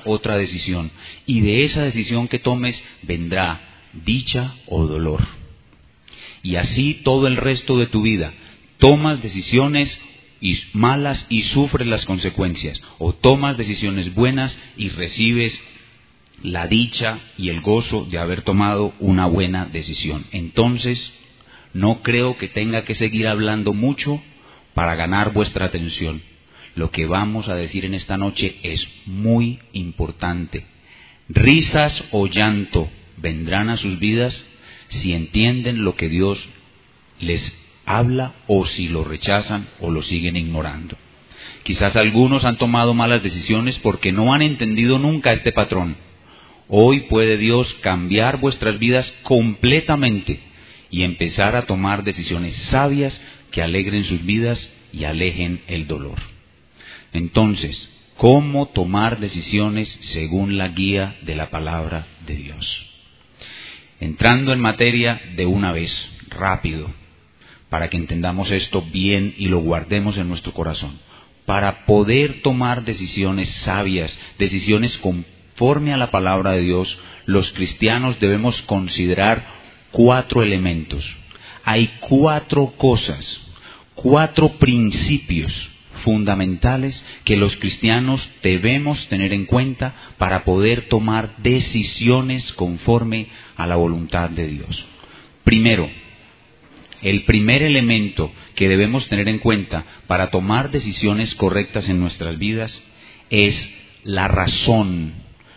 otra decisión. Y de esa decisión que tomes vendrá dicha o dolor. Y así todo el resto de tu vida. Tomas decisiones malas y sufres las consecuencias. O tomas decisiones buenas y recibes la dicha y el gozo de haber tomado una buena decisión. Entonces, no creo que tenga que seguir hablando mucho para ganar vuestra atención. Lo que vamos a decir en esta noche es muy importante. Risas o llanto vendrán a sus vidas si entienden lo que Dios les habla o si lo rechazan o lo siguen ignorando. Quizás algunos han tomado malas decisiones porque no han entendido nunca este patrón. Hoy puede Dios cambiar vuestras vidas completamente y empezar a tomar decisiones sabias que alegren sus vidas y alejen el dolor. Entonces, ¿cómo tomar decisiones según la guía de la palabra de Dios? Entrando en materia de una vez, rápido, para que entendamos esto bien y lo guardemos en nuestro corazón. Para poder tomar decisiones sabias, decisiones conforme a la palabra de Dios, los cristianos debemos considerar 4 elementos. Hay 4 cosas, 4 principios fundamentales que los cristianos debemos tener en cuenta para poder tomar decisiones conforme a la voluntad de Dios. Primero, el primer elemento que debemos tener en cuenta para tomar decisiones correctas en nuestras vidas es la razón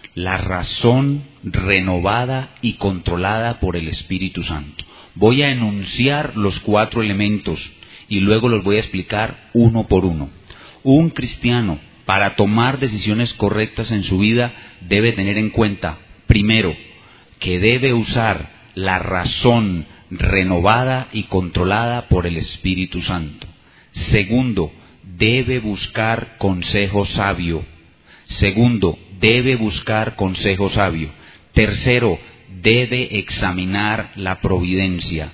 renovada y controlada por el Espíritu Santo. Voy a enunciar los 4 elementos y luego los voy a explicar uno por uno. Un cristiano, para tomar decisiones correctas en su vida, debe tener en cuenta, primero, que debe usar la razón renovada y controlada por el Espíritu Santo. Segundo, debe buscar consejo sabio. Tercero, debe examinar la providencia.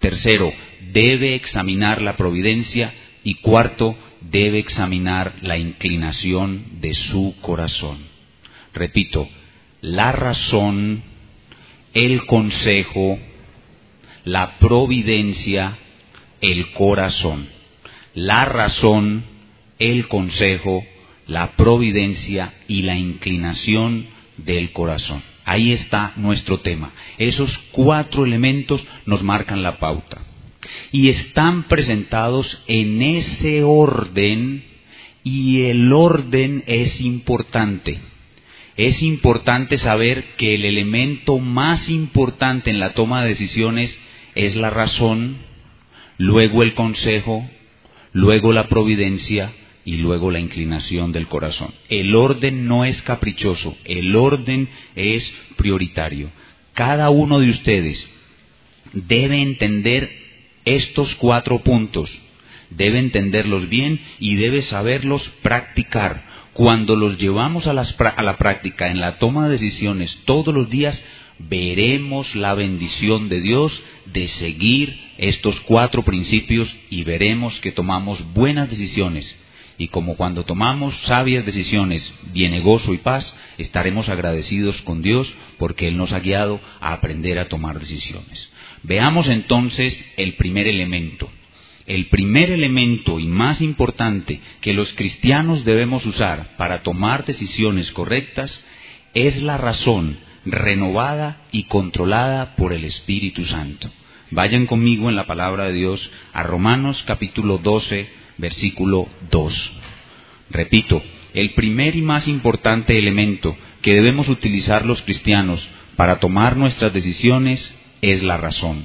Y cuarto, debe examinar la inclinación de su corazón. Repito, la razón, el consejo, la providencia, el corazón. La razón, el consejo, la providencia y la inclinación del corazón. Ahí está nuestro tema. Esos 4 elementos nos marcan la pauta. Y están presentados en ese orden, y el orden es importante. Es importante saber que el elemento más importante en la toma de decisiones es la razón, luego el consejo, luego la providencia y luego la inclinación del corazón. El orden no es caprichoso, el orden es prioritario. Cada uno de ustedes debe entender estos 4 puntos, debe entenderlos bien y debe saberlos practicar. Cuando los llevamos a la práctica en la toma de decisiones todos los días, veremos la bendición de Dios de seguir estos 4 principios y veremos que tomamos buenas decisiones. Y como cuando tomamos sabias decisiones viene gozo y paz, estaremos agradecidos con Dios porque Él nos ha guiado a aprender a tomar decisiones. Veamos entonces el primer elemento. El primer elemento y más importante que los cristianos debemos usar para tomar decisiones correctas es la razón renovada y controlada por el Espíritu Santo. Vayan conmigo en la palabra de Dios a Romanos capítulo 12, versículo 2. Repito, el primer y más importante elemento que debemos utilizar los cristianos para tomar nuestras decisiones es la razón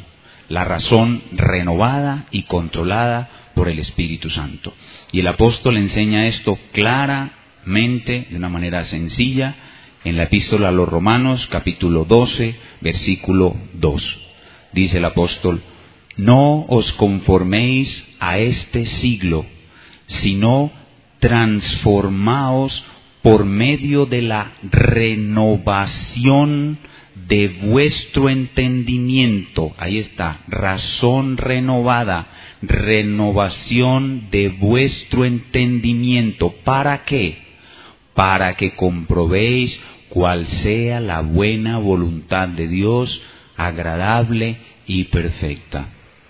renovada y controlada por el Espíritu Santo. Y el apóstol enseña esto claramente, de una manera sencilla, en la epístola a los Romanos, capítulo 12, versículo 2. Dice el apóstol: no os conforméis a este siglo, sino transformaos por medio de la renovación de vuestro entendimiento. Ahí está, razón renovada, renovación de vuestro entendimiento. ¿Para qué? para que comprobéis cuál sea la buena voluntad de Dios, agradable y perfecta.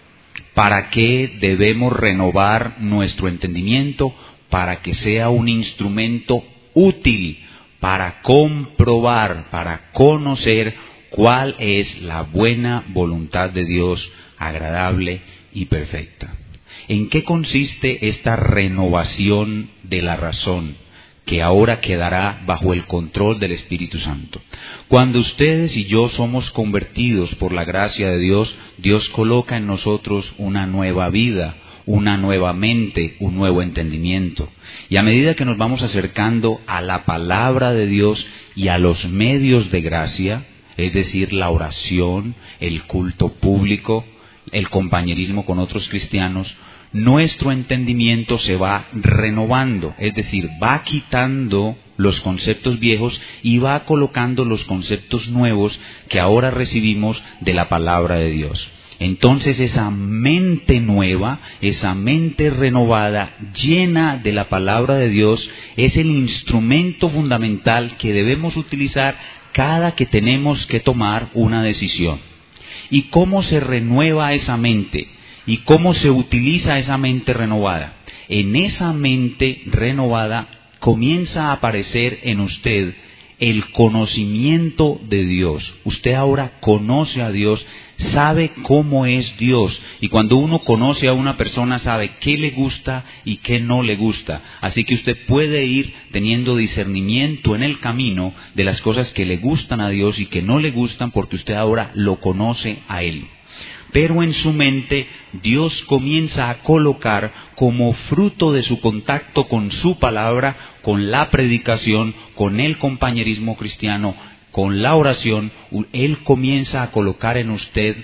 ¿Para qué debemos renovar nuestro entendimiento? Para que sea un instrumento útil para comprobar, para conocer cuál es la buena voluntad de Dios, agradable y perfecta. ¿En qué consiste esta renovación de la razón, que ahora quedará bajo el control del Espíritu Santo? Cuando ustedes y yo somos convertidos por la gracia de Dios, Dios coloca en nosotros una nueva vida, una nueva mente, un nuevo entendimiento. Y a medida que nos vamos acercando a la palabra de Dios y a los medios de gracia, es decir, la oración, el culto público, el compañerismo con otros cristianos, nuestro entendimiento se va renovando, es decir, va quitando los conceptos viejos y va colocando los conceptos nuevos que ahora recibimos de la palabra de Dios. Entonces esa mente nueva, esa mente renovada, llena de la palabra de Dios, es el instrumento fundamental que debemos utilizar cada que tenemos que tomar una decisión. ¿Y cómo se renueva esa mente? ¿Y cómo se utiliza esa mente renovada? En esa mente renovada comienza a aparecer en usted el conocimiento de Dios. Usted ahora conoce a Dios, sabe cómo es Dios. Y cuando uno conoce a una persona, sabe qué le gusta y qué no le gusta. Así que usted puede ir teniendo discernimiento en el camino de las cosas que le gustan a Dios y que no le gustan, porque usted ahora lo conoce a Él. Pero en su mente Dios comienza a colocar como fruto de su contacto con su palabra, con la predicación, con el compañerismo cristiano, con la oración, Él comienza a colocar en usted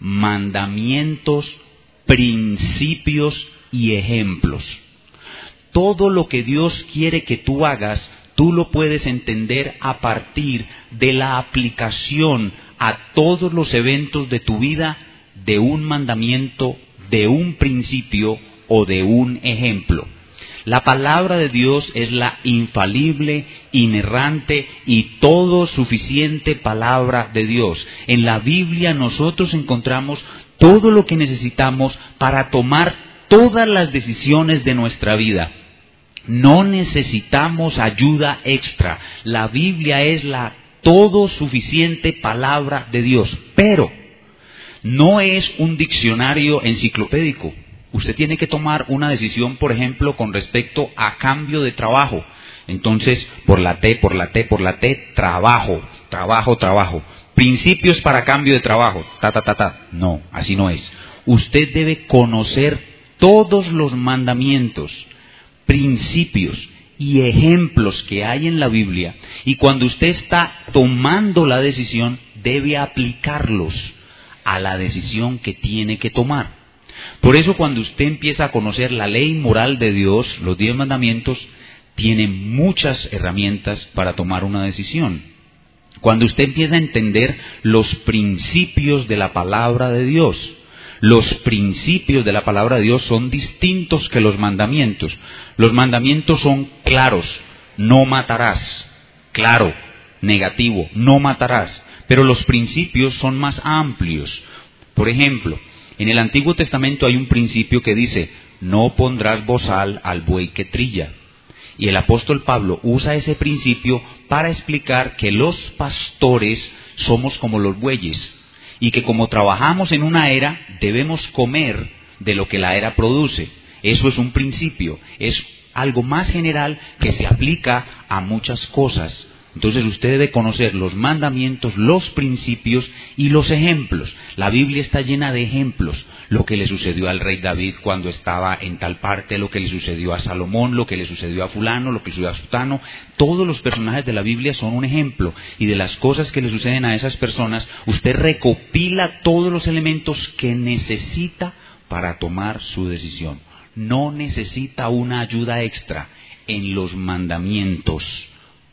mandamientos, principios y ejemplos. Todo lo que Dios quiere que tú hagas, tú lo puedes entender a partir de la aplicación a todos los eventos de tu vida de un mandamiento, de un principio o de un ejemplo. La palabra de Dios es la infalible, inerrante y todo suficiente palabra de Dios. En la Biblia nosotros encontramos todo lo que necesitamos para tomar todas las decisiones de nuestra vida. No necesitamos ayuda extra. La Biblia es la todo suficiente palabra de Dios, pero no es un diccionario enciclopédico. Usted tiene que tomar una decisión, por ejemplo, con respecto a cambio de trabajo. Entonces, por la T, trabajo. Principios para cambio de trabajo. No, así no es. Usted debe conocer todos los mandamientos, principios y ejemplos que hay en la Biblia. Y cuando usted está tomando la decisión, debe aplicarlos a la decisión que tiene que tomar. Por eso cuando usted empieza a conocer la ley moral de Dios, los 10 mandamientos, tiene muchas herramientas para tomar una decisión. Cuando usted empieza a entender los principios de la palabra de Dios, los principios de la palabra de Dios son distintos que los mandamientos. Los mandamientos son claros, no matarás, claro, negativo, no matarás. Pero los principios son más amplios. Por ejemplo, en el Antiguo Testamento hay un principio que dice, no pondrás bozal al buey que trilla. Y el apóstol Pablo usa ese principio para explicar que los pastores somos como los bueyes y que como trabajamos en una era, debemos comer de lo que la era produce. Eso es un principio, es algo más general que se aplica a muchas cosas. Entonces usted debe conocer los mandamientos, los principios y los ejemplos. La Biblia está llena de ejemplos. Lo que le sucedió al rey David cuando estaba en tal parte, lo que le sucedió a Salomón, lo que le sucedió a fulano, lo que le sucedió a sutano. Todos los personajes de la Biblia son un ejemplo. Y de las cosas que le suceden a esas personas, usted recopila todos los elementos que necesita para tomar su decisión. No necesita una ayuda extra en los mandamientos,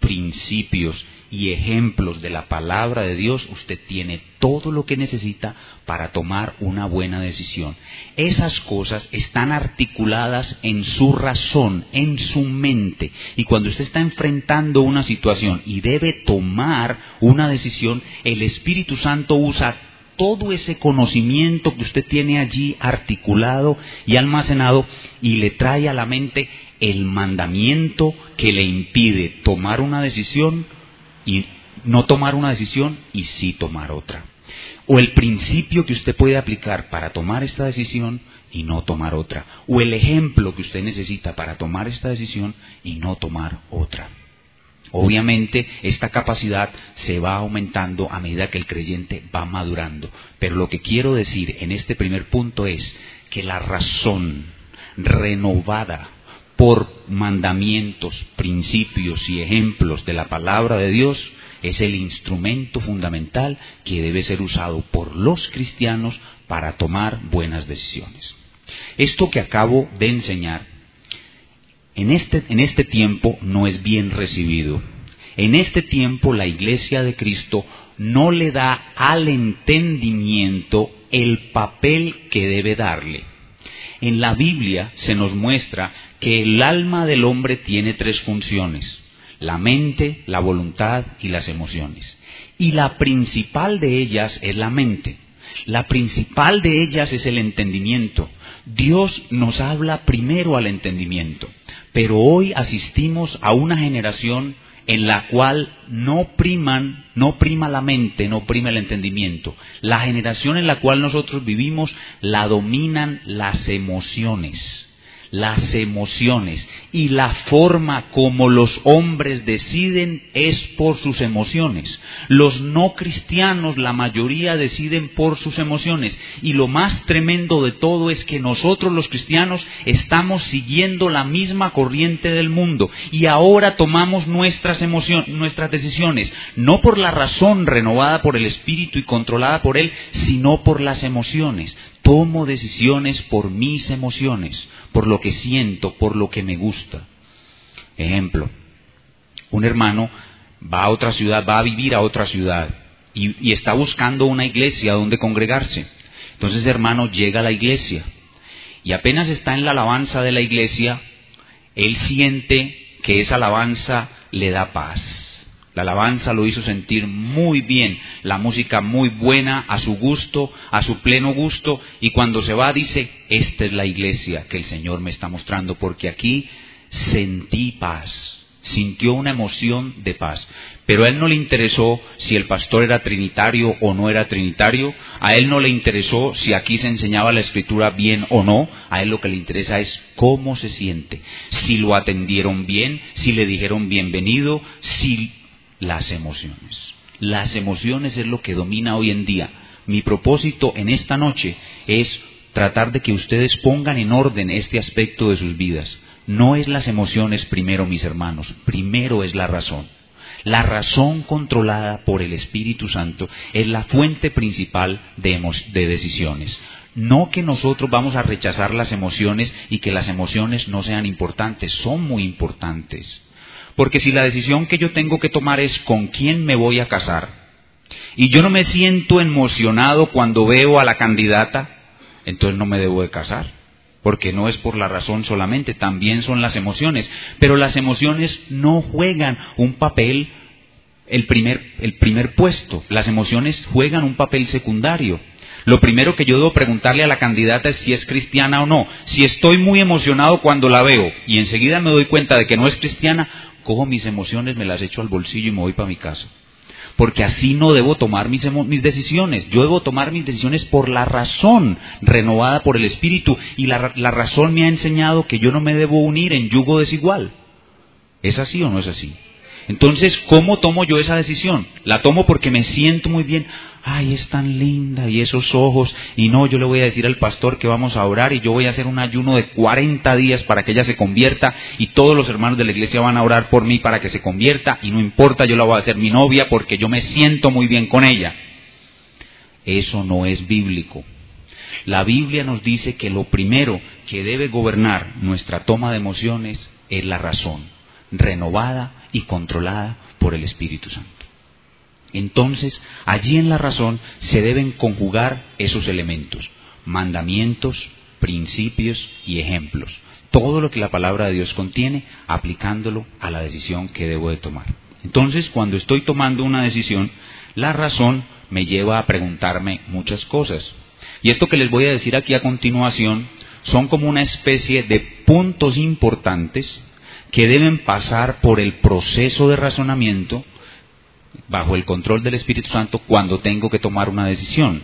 principios y ejemplos de la palabra de Dios, usted tiene todo lo que necesita para tomar una buena decisión. Esas cosas están articuladas en su razón, en su mente. Y cuando usted está enfrentando una situación y debe tomar una decisión, el Espíritu Santo usa todo ese conocimiento que usted tiene allí articulado y almacenado y le trae a la mente el mandamiento que le impide tomar una decisión y no tomar una decisión y sí tomar otra. O el principio que usted puede aplicar para tomar esta decisión y no tomar otra. O el ejemplo que usted necesita para tomar esta decisión y no tomar otra. Obviamente esta capacidad se va aumentando a medida que el creyente va madurando. Pero lo que quiero decir en este primer punto es que la razón renovada por mandamientos, principios y ejemplos de la palabra de Dios es el instrumento fundamental que debe ser usado por los cristianos para tomar buenas decisiones. Esto que acabo de enseñar en este tiempo no es bien recibido. En este tiempo la Iglesia de Cristo no le da al entendimiento el papel que debe darle. En la Biblia se nos muestra que el alma del hombre tiene 3 funciones: la mente, la voluntad y las emociones. Y la principal de ellas es la mente. La principal de ellas es el entendimiento. Dios nos habla primero al entendimiento, pero hoy asistimos a una generación en la cual no prima la mente, no prima el entendimiento. La generación en la cual nosotros vivimos la dominan las emociones. Y la forma como los hombres deciden es por sus emociones. Los no cristianos, la mayoría, deciden por sus emociones. Y lo más tremendo de todo es que nosotros los cristianos estamos siguiendo la misma corriente del mundo. Y ahora tomamos nuestras decisiones, no por la razón renovada por el Espíritu y controlada por Él, sino por las emociones. Tomo decisiones por mis emociones, por lo que siento, por lo que me gusta. Ejemplo, un hermano va a otra ciudad, va a vivir a otra ciudad y está buscando una iglesia donde congregarse. Entonces, hermano, llega a la iglesia y apenas está en la alabanza de la iglesia, él siente que esa alabanza le da paz. La alabanza lo hizo sentir muy bien, la música muy buena, a su gusto, a su pleno gusto, y cuando se va dice: esta es la iglesia que el Señor me está mostrando, porque aquí sentí paz. Sintió una emoción de paz. Pero a él no le interesó si el pastor era trinitario o no era trinitario. A él no le interesó si aquí se enseñaba la Escritura bien o no. A él lo que le interesa es cómo se siente. Si lo atendieron bien, si le dijeron bienvenido, si las emociones. Las emociones es lo que domina hoy en día. Mi propósito en esta noche es tratar de que ustedes pongan en orden este aspecto de sus vidas. No es las emociones primero, mis hermanos, primero es la razón. La razón controlada por el Espíritu Santo es la fuente principal de decisiones. No que nosotros vamos a rechazar las emociones y que las emociones no sean importantes, son muy importantes. Porque si la decisión que yo tengo que tomar es con quién me voy a casar, y yo no me siento emocionado cuando veo a la candidata, entonces no me debo de casar. Porque no es por la razón solamente, también son las emociones. Pero las emociones no juegan un papel, el primer puesto. Las emociones juegan un papel secundario. Lo primero que yo debo preguntarle a la candidata es si es cristiana o no. Si estoy muy emocionado cuando la veo y enseguida me doy cuenta de que no es cristiana, cojo mis emociones, me las echo al bolsillo y me voy para mi casa. Porque así no debo tomar mis decisiones. Yo debo tomar mis decisiones por la razón renovada por el Espíritu. Y la razón me ha enseñado que yo no me debo unir en yugo desigual. ¿Es así o no es así? Entonces, ¿cómo tomo yo esa decisión? La tomo porque me siento muy bien. Ay, es tan linda, y esos ojos. Y no, yo le voy a decir al pastor que vamos a orar y yo voy a hacer un ayuno de 40 días para que ella se convierta. Y todos los hermanos de la iglesia van a orar por mí para que se convierta. Y no importa, yo la voy a hacer mi novia porque yo me siento muy bien con ella. Eso no es bíblico. La Biblia nos dice que lo primero que debe gobernar nuestra toma de emociones es la razón renovada y controlada por el Espíritu Santo. Entonces, allí en la razón se deben conjugar esos elementos: mandamientos, principios y ejemplos. Todo lo que la palabra de Dios contiene, aplicándolo a la decisión que debo de tomar. Entonces, cuando estoy tomando una decisión, la razón me lleva a preguntarme muchas cosas. Y esto que les voy a decir aquí a continuación son como una especie de puntos importantes que deben pasar por el proceso de razonamiento bajo el control del Espíritu Santo cuando tengo que tomar una decisión.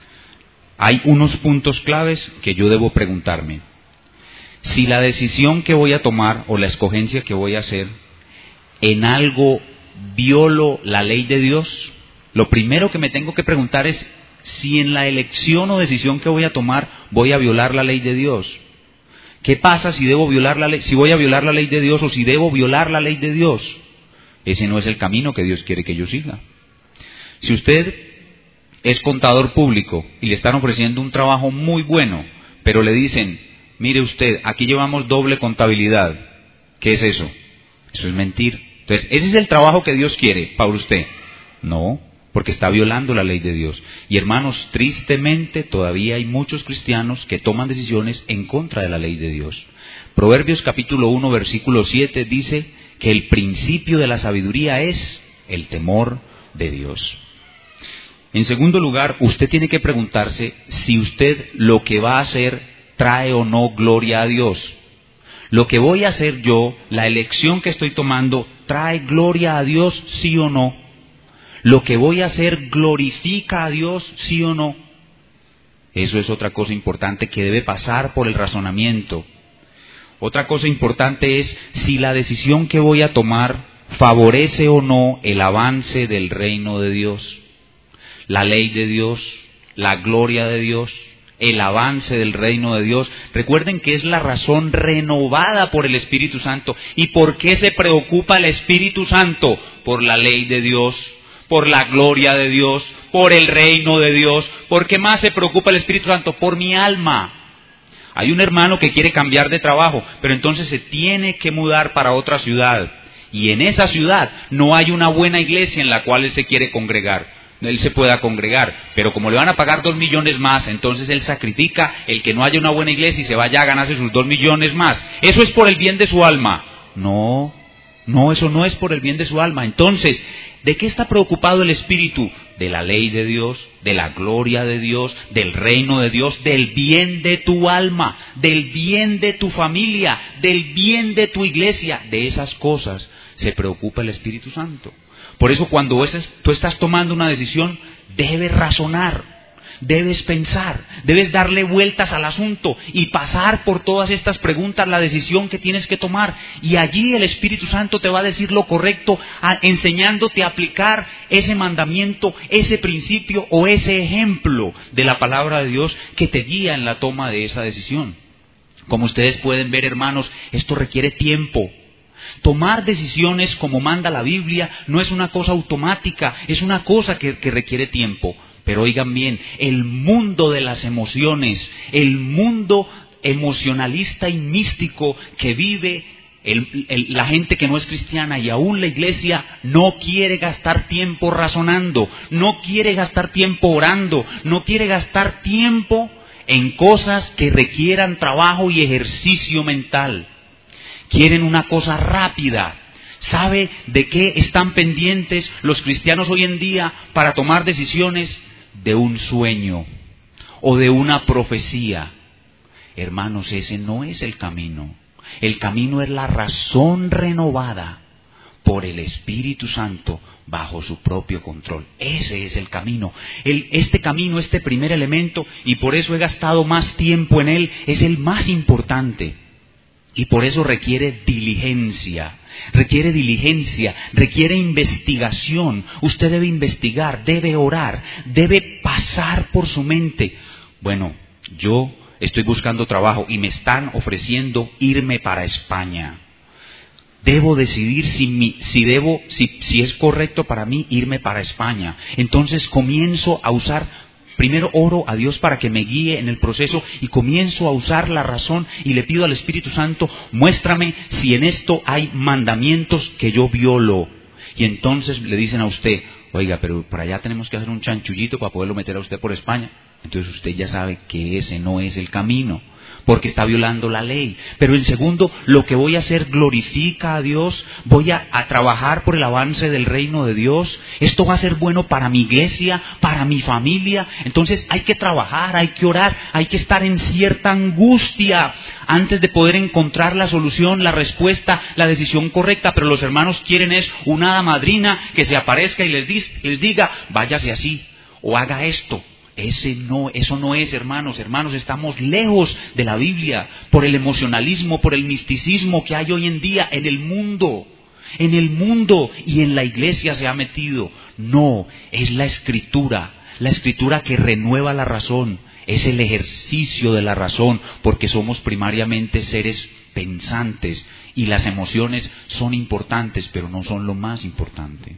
Hay unos puntos claves que yo debo preguntarme. Si la decisión que voy a tomar o la escogencia que voy a hacer en algo violo la ley de Dios, lo primero que me tengo que preguntar es si en la elección o decisión que voy a tomar voy a violar la ley de Dios. ¿Qué pasa si debo violar la ley, si voy a violar la ley de Dios o si debo violar la ley de Dios? Ese no es el camino que Dios quiere que yo siga. Si usted es contador público y le están ofreciendo un trabajo muy bueno, pero le dicen, mire usted, aquí llevamos doble contabilidad, ¿qué es eso? Eso es mentir. Entonces, ¿ese es el trabajo que Dios quiere para usted? No, porque está violando la ley de Dios. Y hermanos, tristemente todavía hay muchos cristianos que toman decisiones en contra de la ley de Dios. Proverbios capítulo 1, versículo 7 dice que el principio de la sabiduría es el temor de Dios. En segundo lugar, usted tiene que preguntarse si usted lo que va a hacer trae o no gloria a Dios. Lo que voy a hacer yo, la elección que estoy tomando, ¿trae gloria a Dios, sí o no? ¿Lo que voy a hacer glorifica a Dios, sí o no? Eso es otra cosa importante que debe pasar por el razonamiento. Otra cosa importante es si la decisión que voy a tomar favorece o no el avance del reino de Dios, la ley de Dios, la gloria de Dios, el avance del reino de Dios. Recuerden que es la razón renovada por el Espíritu Santo. ¿Y por qué se preocupa el Espíritu Santo? Por la ley de Dios, por la gloria de Dios, por el reino de Dios. ¿Por qué más se preocupa el Espíritu Santo? Por mi alma. Hay un hermano que quiere cambiar de trabajo, pero entonces se tiene que mudar para otra ciudad. Y en esa ciudad no hay una buena iglesia en la cual él se quiere congregar. Él se pueda congregar, pero como le van a pagar 2 millones más, entonces él sacrifica el que no haya una buena iglesia y se vaya a ganarse sus 2 millones más. ¿Eso es por el bien de su alma? No, eso no es por el bien de su alma. Entonces, ¿de qué está preocupado el Espíritu? De la ley de Dios, de la gloria de Dios, del reino de Dios, del bien de tu alma, del bien de tu familia, del bien de tu iglesia. De esas cosas se preocupa el Espíritu Santo. Por eso cuando tú estás tomando una decisión, debes razonar, debes pensar, debes darle vueltas al asunto y pasar por todas estas preguntas la decisión que tienes que tomar. Y allí el Espíritu Santo te va a decir lo correcto, enseñándote a aplicar ese mandamiento, ese principio o ese ejemplo de la palabra de Dios que te guía en la toma de esa decisión. Como ustedes pueden ver, hermanos, esto requiere tiempo. Tomar decisiones como manda la Biblia no es una cosa automática, es una cosa que requiere tiempo. Pero oigan bien, el mundo de las emociones, el mundo emocionalista y místico que vive la gente que no es cristiana y aún la iglesia, no quiere gastar tiempo razonando, no quiere gastar tiempo orando, no quiere gastar tiempo en cosas que requieran trabajo y ejercicio mental. Quieren una cosa rápida. ¿Sabe de qué están pendientes los cristianos hoy en día para tomar decisiones? De un sueño o de una profecía. Hermanos, ese no es el camino. El camino es la razón renovada por el Espíritu Santo bajo su propio control. Ese es el camino. Este camino, este primer elemento, y por eso he gastado más tiempo en él, es el más importante. Y por eso requiere diligencia, requiere investigación. Usted debe investigar, debe orar, debe pasar por su mente. Bueno, yo estoy buscando trabajo y me están ofreciendo irme para España. Debo decidir si es correcto para mí irme para España. Entonces comienzo a usar Primero oro a Dios para que me guíe en el proceso y comienzo a usar la razón y le pido al Espíritu Santo, muéstrame si en esto hay mandamientos que yo violo. Y entonces le dicen a usted, oiga, pero por allá tenemos que hacer un chanchullito para poderlo meter a usted por España. Entonces usted ya sabe que ese no es el camino, porque está violando la ley. Pero en segundo, lo que voy a hacer glorifica a Dios, voy a trabajar por el avance del reino de Dios, esto va a ser bueno para mi iglesia, para mi familia. Entonces hay que trabajar, hay que orar, hay que estar en cierta angustia antes de poder encontrar la solución, la respuesta, la decisión correcta. Pero los hermanos quieren es una hada madrina que se aparezca y les diga, váyase así o haga esto. Eso no es, hermanos, estamos lejos de la Biblia por el emocionalismo, por el misticismo que hay hoy en día en el mundo y en la iglesia se ha metido. No, es la Escritura que renueva la razón, es el ejercicio de la razón, porque somos primariamente seres pensantes y las emociones son importantes, pero no son lo más importante.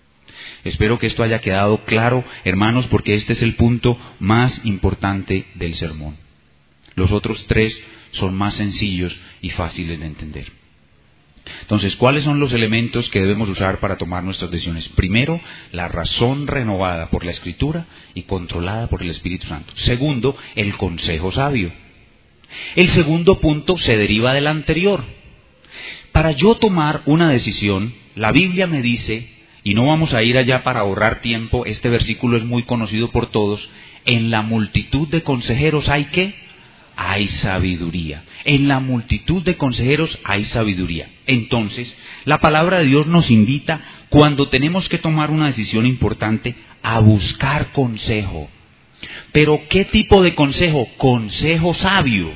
Espero que esto haya quedado claro, hermanos, porque este es el punto más importante del sermón. Los otros tres son más sencillos y fáciles de entender. Entonces, ¿cuáles son los elementos que debemos usar para tomar nuestras decisiones? Primero, la razón renovada por la Escritura y controlada por el Espíritu Santo. Segundo, el consejo sabio. El segundo punto se deriva del anterior. Para yo tomar una decisión, la Biblia me dice, y no vamos a ir allá para ahorrar tiempo, este versículo es muy conocido por todos, en la multitud de consejeros ¿hay qué? Hay sabiduría. En la multitud de consejeros hay sabiduría. Entonces, la palabra de Dios nos invita, cuando tenemos que tomar una decisión importante, a buscar consejo. Pero, ¿qué tipo de consejo? Consejo sabio.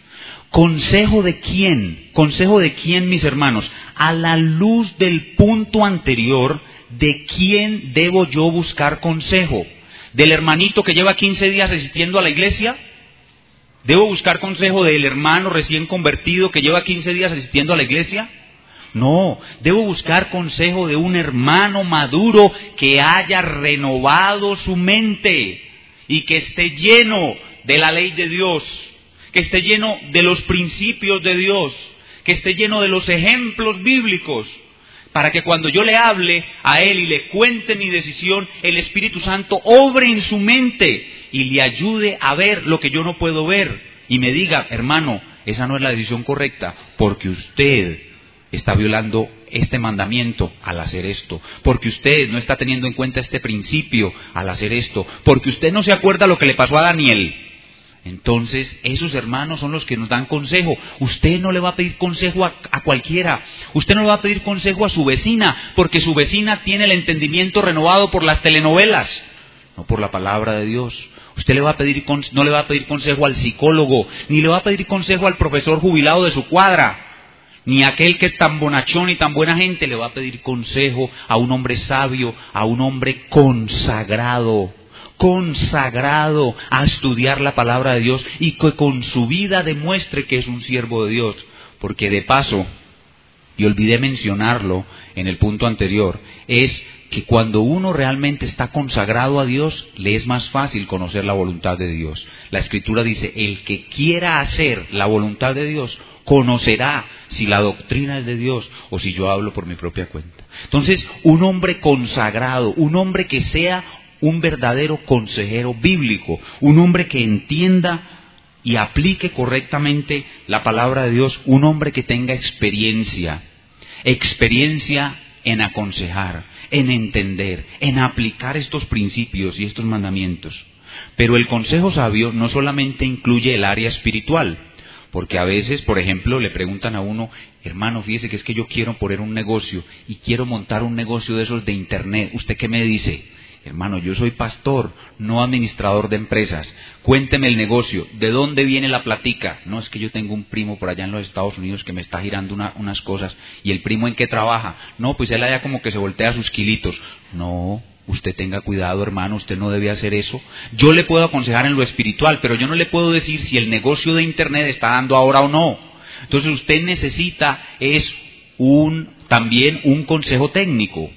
¿Consejo de quién? ¿Consejo de quién, mis hermanos? A la luz del punto anterior, ¿de quién debo yo buscar consejo? ¿Del hermanito que lleva 15 días asistiendo a la iglesia? ¿Debo buscar consejo del hermano recién convertido que lleva 15 días asistiendo a la iglesia? No, debo buscar consejo de un hermano maduro que haya renovado su mente y que esté lleno de la ley de Dios, que esté lleno de los principios de Dios, que esté lleno de los ejemplos bíblicos, para que cuando yo le hable a él y le cuente mi decisión, el Espíritu Santo obre en su mente y le ayude a ver lo que yo no puedo ver y me diga, hermano, esa no es la decisión correcta, porque usted está violando este mandamiento al hacer esto, porque usted no está teniendo en cuenta este principio al hacer esto, porque usted no se acuerda lo que le pasó a Daniel. Entonces, esos hermanos son los que nos dan consejo. Usted no le va a pedir consejo a cualquiera. Usted no le va a pedir consejo a su vecina, porque su vecina tiene el entendimiento renovado por las telenovelas, no por la palabra de Dios. Usted no le va a pedir consejo al psicólogo, ni le va a pedir consejo al profesor jubilado de su cuadra, ni a aquel que es tan bonachón y tan buena gente. Le va a pedir consejo a un hombre sabio, a un hombre consagrado a estudiar la palabra de Dios y que con su vida demuestre que es un siervo de Dios. Porque de paso, y olvidé mencionarlo en el punto anterior, es que cuando uno realmente está consagrado a Dios, le es más fácil conocer la voluntad de Dios. La Escritura dice, el que quiera hacer la voluntad de Dios, conocerá si la doctrina es de Dios o si yo hablo por mi propia cuenta. Entonces, un hombre consagrado, un hombre que sea un verdadero consejero bíblico, un hombre que entienda y aplique correctamente la palabra de Dios, un hombre que tenga experiencia en aconsejar, en entender, en aplicar estos principios y estos mandamientos. Pero el consejo sabio no solamente incluye el área espiritual, porque a veces, por ejemplo, le preguntan a uno, hermano, fíjese que es que yo quiero poner un negocio y quiero montar un negocio de esos de internet, ¿usted qué me dice? Hermano, yo soy pastor, no administrador de empresas. Cuénteme el negocio. ¿De dónde viene la platica? No, es que yo tengo un primo por allá en los Estados Unidos que me está girando unas cosas. ¿Y el primo en qué trabaja? No, pues él allá como que se voltea sus kilitos. No, usted tenga cuidado, hermano, usted no debe hacer eso. Yo le puedo aconsejar en lo espiritual, pero yo no le puedo decir si el negocio de internet está dando ahora o no. Entonces usted necesita también un consejo técnico.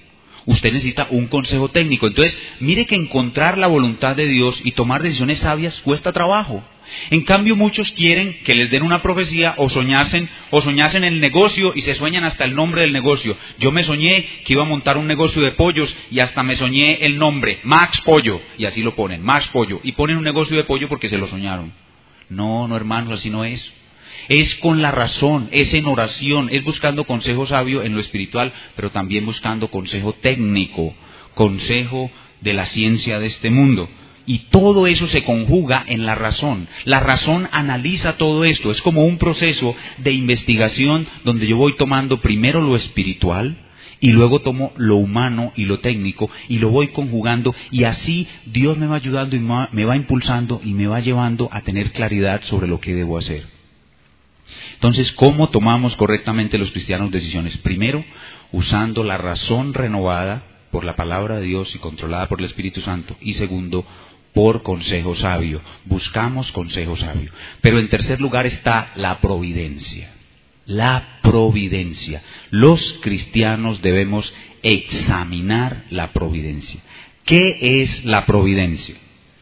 Usted necesita un consejo técnico. Entonces, mire que encontrar la voluntad de Dios y tomar decisiones sabias cuesta trabajo. En cambio, muchos quieren que les den una profecía o soñasen el negocio y se sueñan hasta el nombre del negocio. Yo me soñé que iba a montar un negocio de pollos y hasta me soñé el nombre, Max Pollo, y así lo ponen, Max Pollo, y ponen un negocio de pollo porque se lo soñaron. No, hermanos, así no es. Es con la razón, es en oración, es buscando consejo sabio en lo espiritual, pero también buscando consejo técnico, consejo de la ciencia de este mundo. Y todo eso se conjuga en la razón. La razón analiza todo esto. Es como un proceso de investigación donde yo voy tomando primero lo espiritual y luego tomo lo humano y lo técnico y lo voy conjugando, y así Dios me va ayudando y me va impulsando y me va llevando a tener claridad sobre lo que debo hacer. Entonces, ¿cómo tomamos correctamente los cristianos decisiones? Primero, usando la razón renovada por la palabra de Dios y controlada por el Espíritu Santo. Y segundo, por consejo sabio. Buscamos consejo sabio. Pero en tercer lugar está la providencia. La providencia. Los cristianos debemos examinar la providencia. ¿Qué es la providencia?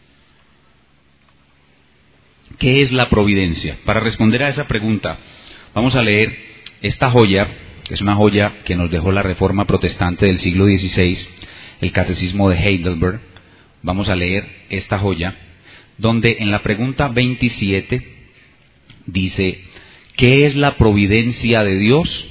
¿Qué es la providencia? Para responder a esa pregunta, vamos a leer esta joya, que es una joya que nos dejó la Reforma Protestante del siglo XVI, el Catecismo de Heidelberg. Vamos a leer esta joya, donde en la pregunta 27 dice: ¿qué es la providencia de Dios?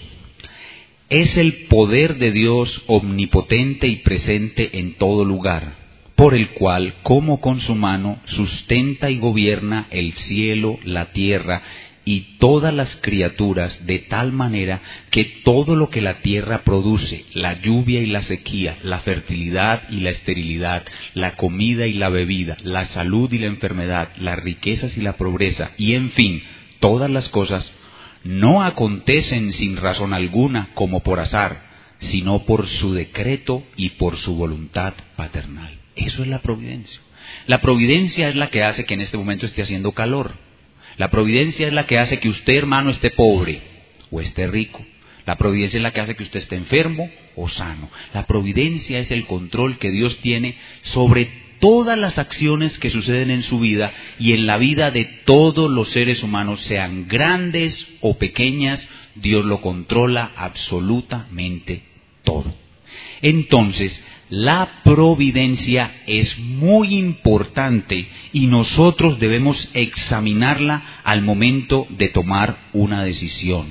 Es el poder de Dios omnipotente y presente en todo lugar, por el cual, como con su mano, sustenta y gobierna el cielo, la tierra y todas las criaturas, de tal manera que todo lo que la tierra produce, la lluvia y la sequía, la fertilidad y la esterilidad, la comida y la bebida, la salud y la enfermedad, las riquezas y la pobreza, y en fin, todas las cosas, no acontecen sin razón alguna como por azar, sino por su decreto y por su voluntad paternal. Eso es la providencia. La providencia es la que hace que en este momento esté haciendo calor. La providencia es la que hace que usted, hermano, esté pobre o esté rico. La providencia es la que hace que usted esté enfermo o sano. La providencia es el control que Dios tiene sobre todas las acciones que suceden en su vida y en la vida de todos los seres humanos, sean grandes o pequeñas. Dios lo controla absolutamente todo. Entonces, la providencia es muy importante y nosotros debemos examinarla al momento de tomar una decisión.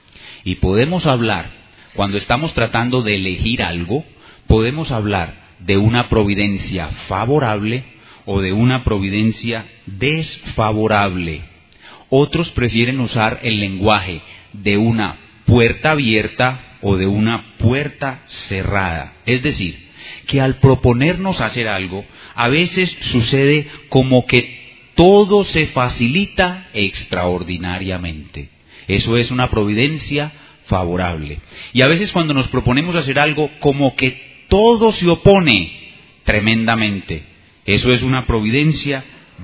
Y podemos hablar, cuando estamos tratando de elegir algo, podemos hablar de una providencia favorable o de una providencia desfavorable. Otros prefieren usar el lenguaje de una puerta abierta o de una puerta cerrada. Es decir, que al proponernos hacer algo, a veces sucede como que todo se facilita extraordinariamente. Eso es una providencia favorable. Y a veces cuando nos proponemos hacer algo, como que todo se opone tremendamente. Eso es una providencia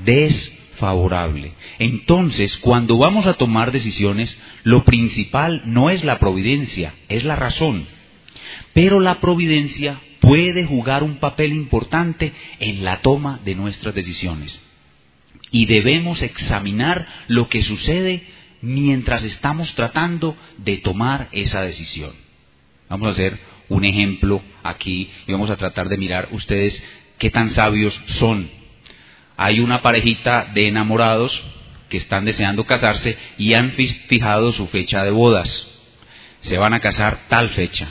desfavorable. Entonces, cuando vamos a tomar decisiones, lo principal no es la providencia, es la razón. Pero la providencia puede jugar un papel importante en la toma de nuestras decisiones. Y debemos examinar lo que sucede mientras estamos tratando de tomar esa decisión. Vamos a hacer un ejemplo aquí y vamos a tratar de mirar ustedes qué tan sabios son. Hay una parejita de enamorados que están deseando casarse y han fijado su fecha de bodas. Se van a casar tal fecha.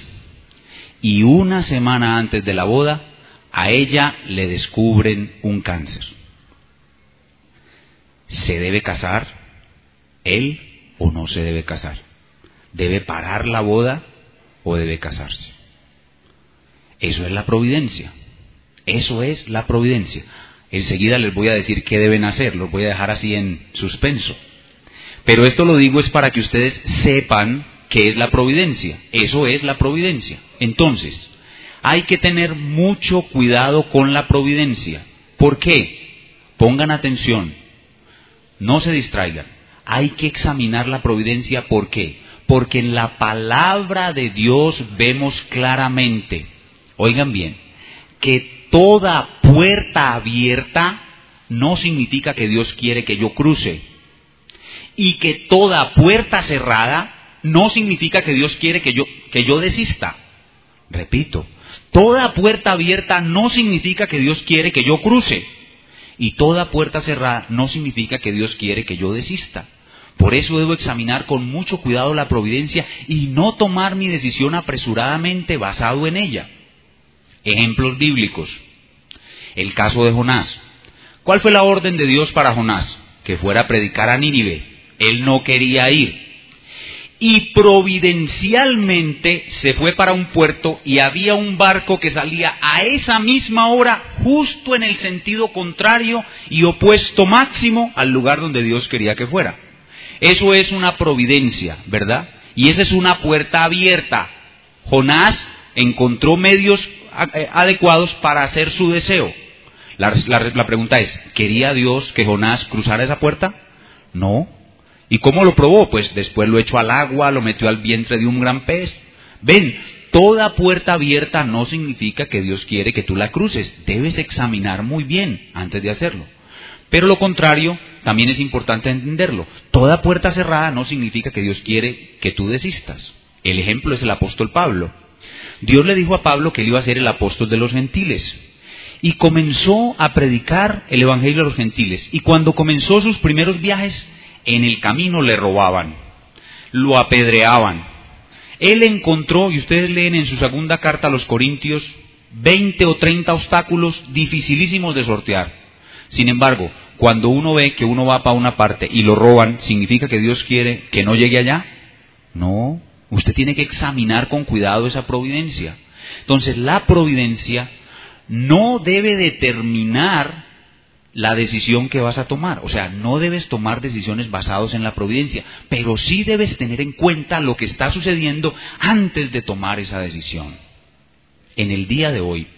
Y una semana antes de la boda, a ella le descubren un cáncer. ¿Se debe casar él o no se debe casar? ¿Debe parar la boda o debe casarse? Eso es la providencia. Eso es la providencia. Enseguida les voy a decir qué deben hacer, los voy a dejar así en suspenso. Pero esto lo digo es para que ustedes sepan qué es la providencia. Eso es la providencia. Entonces, hay que tener mucho cuidado con la providencia. ¿Por qué? Pongan atención, no se distraigan. Hay que examinar la providencia. ¿Por qué? Porque en la palabra de Dios vemos claramente Oigan bien, que toda puerta abierta no significa que Dios quiere que yo cruce. Y que toda puerta cerrada no significa que Dios quiere que yo desista. Repito, toda puerta abierta no significa que Dios quiere que yo cruce. Y toda puerta cerrada no significa que Dios quiere que yo desista. Por eso debo examinar con mucho cuidado la providencia y no tomar mi decisión apresuradamente basado en ella. Ejemplos bíblicos. El caso de Jonás. ¿Cuál fue la orden de Dios para Jonás? Que fuera a predicar a Nínive. Él no quería ir. Y providencialmente se fue para un puerto y había un barco que salía a esa misma hora justo en el sentido contrario y opuesto máximo al lugar donde Dios quería que fuera. Eso es una providencia, ¿verdad? Y esa es una puerta abierta. Jonás encontró medios adecuados para hacer su deseo. La pregunta es, ¿quería Dios que Jonás cruzara esa puerta? No. ¿Y cómo lo probó? Pues después lo echó al agua, lo metió al vientre de un gran pez. Ven, toda puerta abierta no significa que Dios quiere que tú la cruces. Debes examinar muy bien antes de hacerlo. Pero lo contrario también es importante entenderlo. Toda puerta cerrada no significa que Dios quiere que tú desistas. El ejemplo es el apóstol Pablo. Dios le dijo a Pablo que él iba a ser el apóstol de los gentiles. Y comenzó a predicar el evangelio a los gentiles. Y cuando comenzó sus primeros viajes, en el camino le robaban, lo apedreaban. Él encontró, y ustedes leen en su segunda carta a los Corintios, 20 o 30 obstáculos dificilísimos de sortear. Sin embargo, cuando uno ve que uno va para una parte y lo roban, ¿significa que Dios quiere que no llegue allá? No, usted tiene que examinar con cuidado esa providencia. Entonces, la providencia no debe determinar la decisión que vas a tomar. O sea, no debes tomar decisiones basadas en la providencia, pero sí debes tener en cuenta lo que está sucediendo antes de tomar esa decisión. En el día de hoy,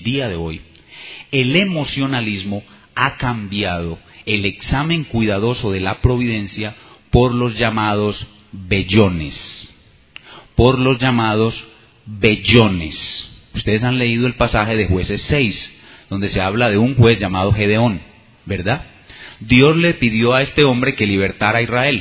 el emocionalismo ha cambiado el examen cuidadoso de la providencia por los llamados vellones. Ustedes han leído el pasaje de Jueces 6, donde se habla de un juez llamado Gedeón, ¿verdad? Dios le pidió a este hombre que libertara a Israel.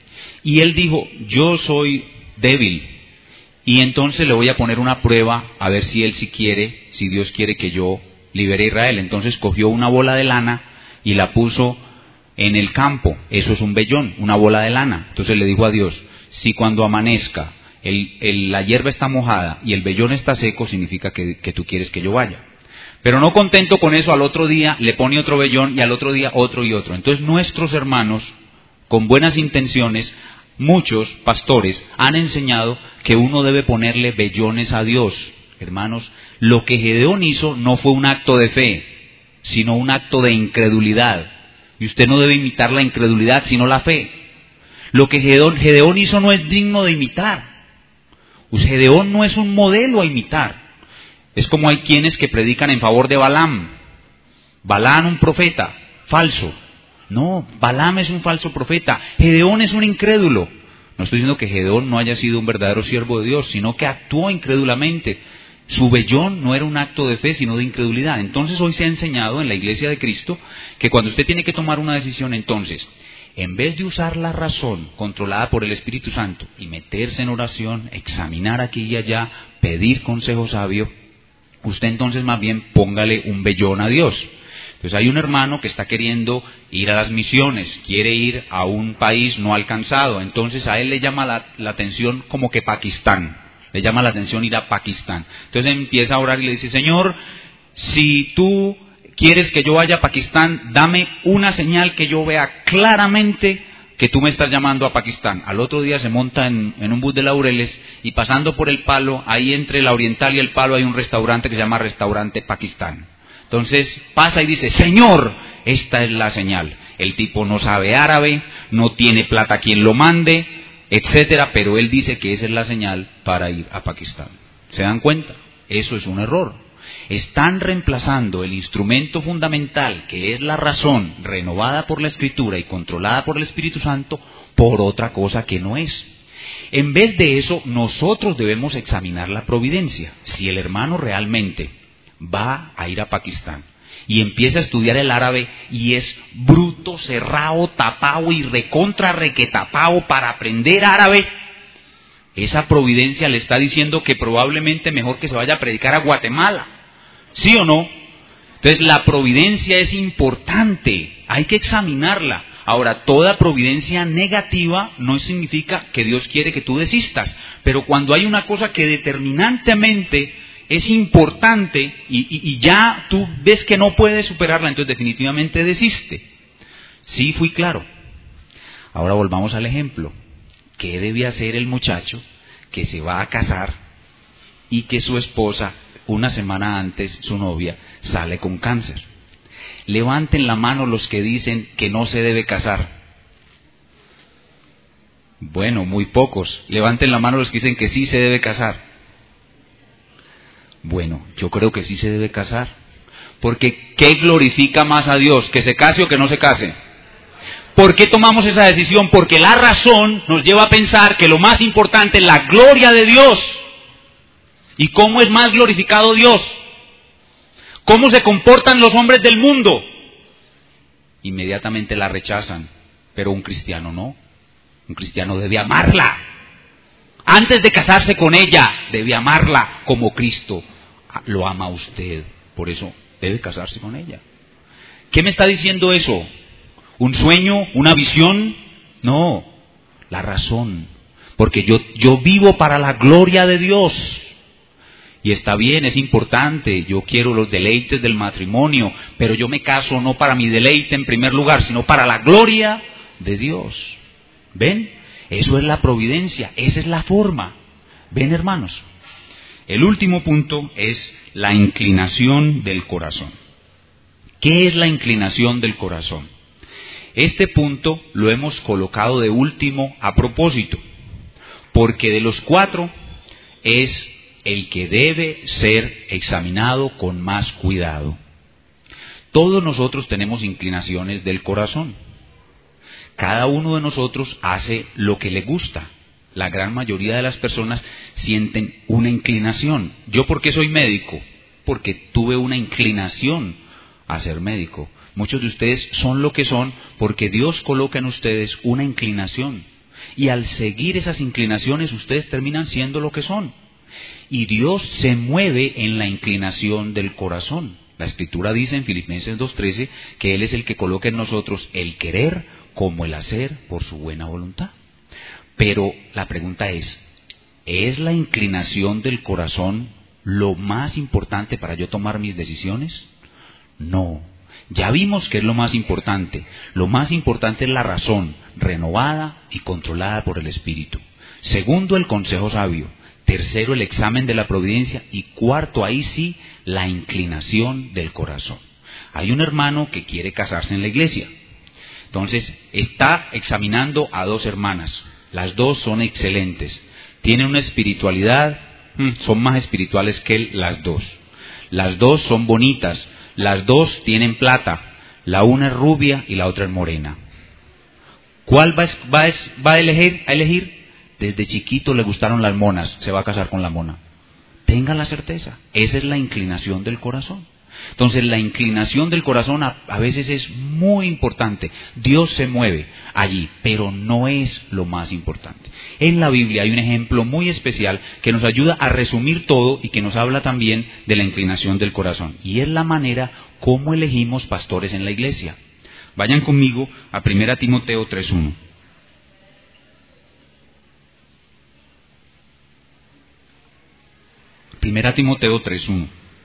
Y él dijo, yo soy débil, y entonces le voy a poner una prueba a ver si si Dios quiere que yo libere a Israel. Entonces cogió una bola de lana y la puso en el campo. Eso es un vellón, una bola de lana. Entonces le dijo a Dios, si cuando amanezca la hierba está mojada y el vellón está seco, significa que tú quieres que yo vaya. Pero no contento con eso, al otro día le pone otro vellón y al otro día otro y otro. Entonces nuestros hermanos, con buenas intenciones, muchos pastores han enseñado que uno debe ponerle vellones a Dios. Hermanos, lo que Gedeón hizo no fue un acto de fe, sino un acto de incredulidad. Y usted no debe imitar la incredulidad, sino la fe. Lo que Gedeón hizo no es digno de imitar. Gedeón no es un modelo a imitar. Es como hay quienes que predican en favor de Balaam. Balaam, un profeta falso. No, Balaam es un falso profeta. Gedeón es un incrédulo. No estoy diciendo que Gedeón no haya sido un verdadero siervo de Dios, sino que actuó incrédulamente. Su vellón no era un acto de fe, sino de incredulidad. Entonces hoy se ha enseñado en la Iglesia de Cristo que cuando usted tiene que tomar una decisión, entonces, en vez de usar la razón controlada por el Espíritu Santo y meterse en oración, examinar aquí y allá, pedir consejo sabio, usted entonces más bien póngale un vellón a Dios. Pues hay un hermano que está queriendo ir a las misiones, quiere ir a un país no alcanzado, entonces a él le llama la atención como que Pakistán, le llama la atención ir a Pakistán. Entonces empieza a orar y le dice, Señor, si tú quieres que yo vaya a Pakistán, dame una señal que yo vea claramente que tú me estás llamando a Pakistán. Al otro día se monta en un bus de Laureles y pasando por el Palo, ahí entre la Oriental y el Palo hay un restaurante que se llama Restaurante Pakistán. Entonces pasa y dice, Señor, esta es la señal. El tipo no sabe árabe, no tiene plata quien lo mande, etcétera, pero él dice que esa es la señal para ir a Pakistán. ¿Se dan cuenta? Eso es un error. Están reemplazando el instrumento fundamental, que es la razón renovada por la Escritura y controlada por el Espíritu Santo, por otra cosa que no es. En vez de eso, nosotros debemos examinar la providencia. Si el hermano realmente va a ir a Pakistán y empieza a estudiar el árabe y es bruto, cerrado, tapado y recontra requetapado para aprender árabe, esa providencia le está diciendo que probablemente mejor que se vaya a predicar a Guatemala. ¿Sí o no? Entonces la providencia es importante, hay que examinarla. Ahora, toda providencia negativa no significa que Dios quiere que tú desistas, pero cuando hay una cosa que determinantemente es importante y ya tú ves que no puedes superarla, entonces definitivamente desiste. Sí, fui claro. Ahora volvamos al ejemplo. ¿Qué debe hacer el muchacho que se va a casar y que su esposa, una semana antes, su novia, sale con cáncer? Levanten la mano los que dicen que no se debe casar. Bueno, muy pocos. Levanten la mano los que dicen que sí se debe casar. Bueno, yo creo que sí se debe casar. Porque ¿qué glorifica más a Dios? ¿Que se case o que no se case? ¿Por qué tomamos esa decisión? Porque la razón nos lleva a pensar que lo más importante es la gloria de Dios. ¿Y cómo es más glorificado Dios? ¿Cómo se comportan los hombres del mundo? Inmediatamente la rechazan, pero un cristiano no. Un cristiano debe amarla. Antes de casarse con ella, debe amarla como Cristo lo ama a usted. Por eso debe casarse con ella. ¿Qué me está diciendo eso? ¿Un sueño? ¿Una visión? No, la razón. Porque yo vivo para la gloria de Dios. Y está bien, es importante, yo quiero los deleites del matrimonio, pero yo me caso no para mi deleite en primer lugar, sino para la gloria de Dios. ¿Ven? Eso es la providencia, esa es la forma. ¿Ven, hermanos? El último punto es la inclinación del corazón. ¿Qué es la inclinación del corazón? Este punto lo hemos colocado de último a propósito, porque de los 4 es el que debe ser examinado con más cuidado. Todos nosotros tenemos inclinaciones del corazón. Cada uno de nosotros hace lo que le gusta. La gran mayoría de las personas sienten una inclinación. ¿Yo por qué soy médico? Porque tuve una inclinación a ser médico. Muchos de ustedes son lo que son porque Dios coloca en ustedes una inclinación. Y al seguir esas inclinaciones ustedes terminan siendo lo que son. Y Dios se mueve en la inclinación del corazón. La Escritura dice en Filipenses 2:13 que Él es el que coloca en nosotros el querer como el hacer por su buena voluntad. Pero la pregunta ¿es la inclinación del corazón lo más importante para yo tomar mis decisiones? No. Ya vimos que es lo más importante. Lo más importante es la razón, renovada y controlada por el Espíritu. Segundo, el consejo sabio. Tercero, el examen de la providencia. Y cuarto, ahí sí, la inclinación del corazón. Hay un hermano que quiere casarse en la iglesia. Entonces, está examinando a 2 hermanas. Las 2 son excelentes. Tienen una espiritualidad, son más espirituales que él, las 2. Las 2 son bonitas. Las 2 tienen plata. La una es rubia y la otra es morena. ¿Cuál va a elegir? Desde chiquito le gustaron las monas, se va a casar con la mona. Tengan la certeza, esa es la inclinación del corazón. Entonces la inclinación del corazón a veces es muy importante. Dios se mueve allí, pero no es lo más importante. En la Biblia hay un ejemplo muy especial que nos ayuda a resumir todo y que nos habla también de la inclinación del corazón. Y es la manera como elegimos pastores en la iglesia. Vayan conmigo a 1 Timoteo 3:1. Primera Timoteo 3:1.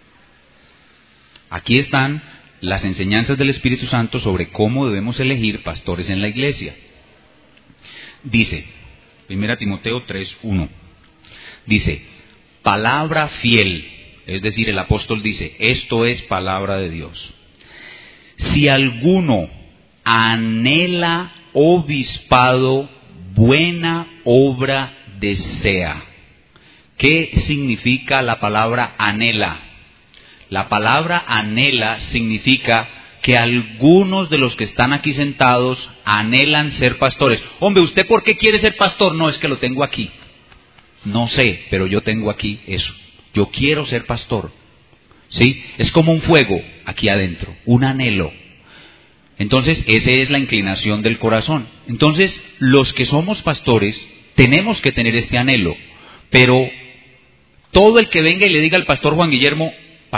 Aquí están las enseñanzas del Espíritu Santo sobre cómo debemos elegir pastores en la iglesia. Dice, 1 Timoteo 3:1, dice, palabra fiel, es decir, el apóstol dice, esto es palabra de Dios. Si alguno anhela obispado, buena obra desea. ¿Qué significa la palabra anhela? La palabra anhela significa que algunos de los que están aquí sentados anhelan ser pastores. Hombre, ¿usted por qué quiere ser pastor? No, es que lo tengo aquí. No sé, pero yo tengo aquí eso. Yo quiero ser pastor. ¿Sí? Es como un fuego aquí adentro, un anhelo. Entonces, esa es la inclinación del corazón. Entonces, los que somos pastores tenemos que tener este anhelo. Pero todo el que venga y le diga al pastor Juan Guillermo,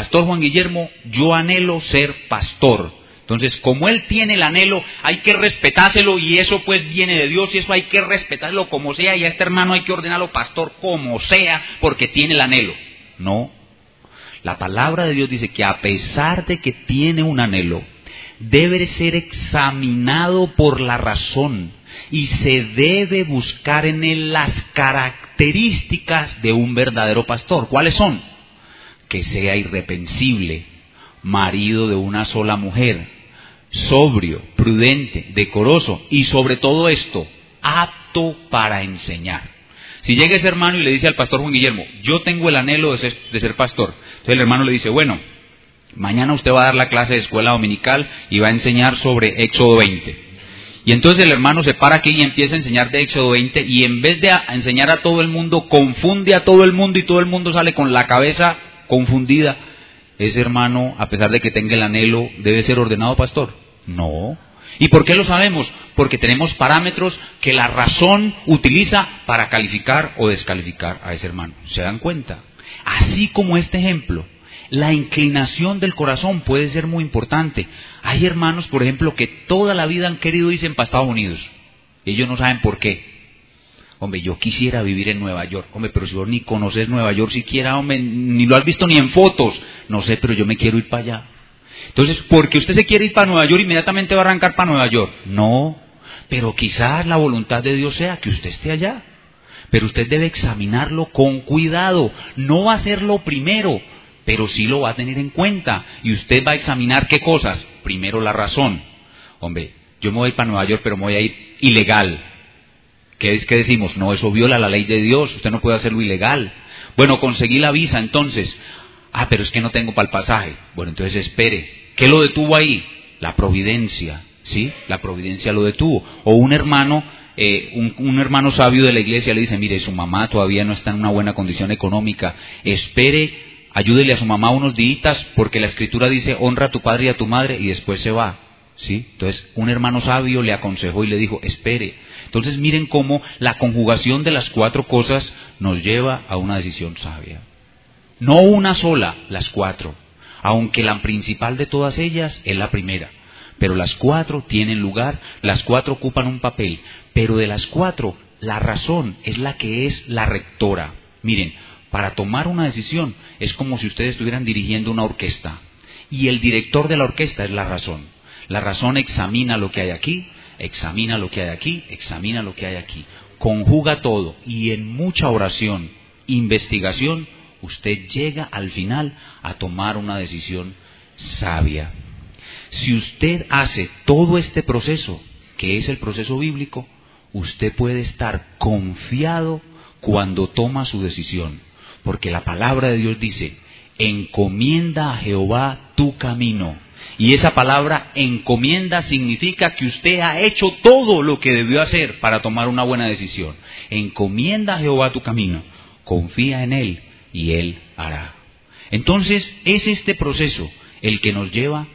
yo anhelo ser pastor. Entonces, como él tiene el anhelo, hay que respetárselo, y eso pues viene de Dios, y eso hay que respetarlo como sea, y a este hermano hay que ordenarlo pastor como sea, porque tiene el anhelo. No. La palabra de Dios dice que a pesar de que tiene un anhelo, debe ser examinado por la razón, y se debe buscar en él las características de un verdadero pastor. ¿Cuáles son? Que sea irreprensible, marido de una sola mujer, sobrio, prudente, decoroso, y sobre todo esto, apto para enseñar. Si llega ese hermano y le dice al pastor Juan Guillermo, yo tengo el anhelo de ser pastor, entonces el hermano le dice, bueno, mañana usted va a dar la clase de escuela dominical y va a enseñar sobre Éxodo 20. Y entonces el hermano se para aquí y empieza a enseñar de Éxodo 20, y en vez de enseñar a todo el mundo, confunde a todo el mundo, y todo el mundo sale con la cabeza confundida. Ese hermano, a pesar de que tenga el anhelo, ¿debe ser ordenado pastor? No. ¿Y por qué lo sabemos? Porque tenemos parámetros que la razón utiliza para calificar o descalificar a ese hermano. ¿Se dan cuenta? Así como este ejemplo, la inclinación del corazón puede ser muy importante. Hay hermanos, por ejemplo, que toda la vida han querido irse para Estados Unidos. Ellos no saben por qué. Hombre, yo quisiera vivir en Nueva York. Hombre, pero si vos ni conoces Nueva York siquiera, hombre, ni lo has visto ni en fotos. No sé, pero yo me quiero ir para allá. Entonces, porque usted se quiere ir para Nueva York, inmediatamente va a arrancar para Nueva York. No, pero quizás la voluntad de Dios sea que usted esté allá. Pero usted debe examinarlo con cuidado. No va a hacerlo primero, pero sí lo va a tener en cuenta. Y usted va a examinar qué cosas. Primero, la razón. Hombre, yo me voy para Nueva York, pero me voy a ir ilegal. ¿Qué decimos? No, eso viola la ley de Dios. Usted no puede hacerlo ilegal. Bueno, conseguí la visa, entonces. Pero es que no tengo para el pasaje. Bueno, entonces espere. ¿Qué lo detuvo ahí? La providencia, ¿sí? La providencia lo detuvo. O un hermano, un hermano sabio de la iglesia le dice, mire, su mamá todavía no está en una buena condición económica. Espere, ayúdele a su mamá unos días, porque la Escritura dice, honra a tu padre y a tu madre, y después se va, ¿sí? Entonces, un hermano sabio le aconsejó y le dijo, espere. Entonces, miren cómo la conjugación de las 4 cosas nos lleva a una decisión sabia. No una sola, las 4, aunque la principal de todas ellas es la primera. Pero las 4 tienen lugar, las 4 ocupan un papel, pero de las 4, la razón es la que es la rectora. Miren, para tomar una decisión es como si ustedes estuvieran dirigiendo una orquesta, y el director de la orquesta es la razón. La razón examina lo que hay aquí, examina lo que hay aquí, examina lo que hay aquí. Conjuga todo, y en mucha oración, investigación, usted llega al final a tomar una decisión sabia. Si usted hace todo este proceso, que es el proceso bíblico, usted puede estar confiado cuando toma su decisión, porque la palabra de Dios dice, encomienda a Jehová tu camino. Y esa palabra encomienda significa que usted ha hecho todo lo que debió hacer para tomar una buena decisión. Encomienda a Jehová tu camino, confía en Él y Él hará. Entonces, es este proceso el que nos lleva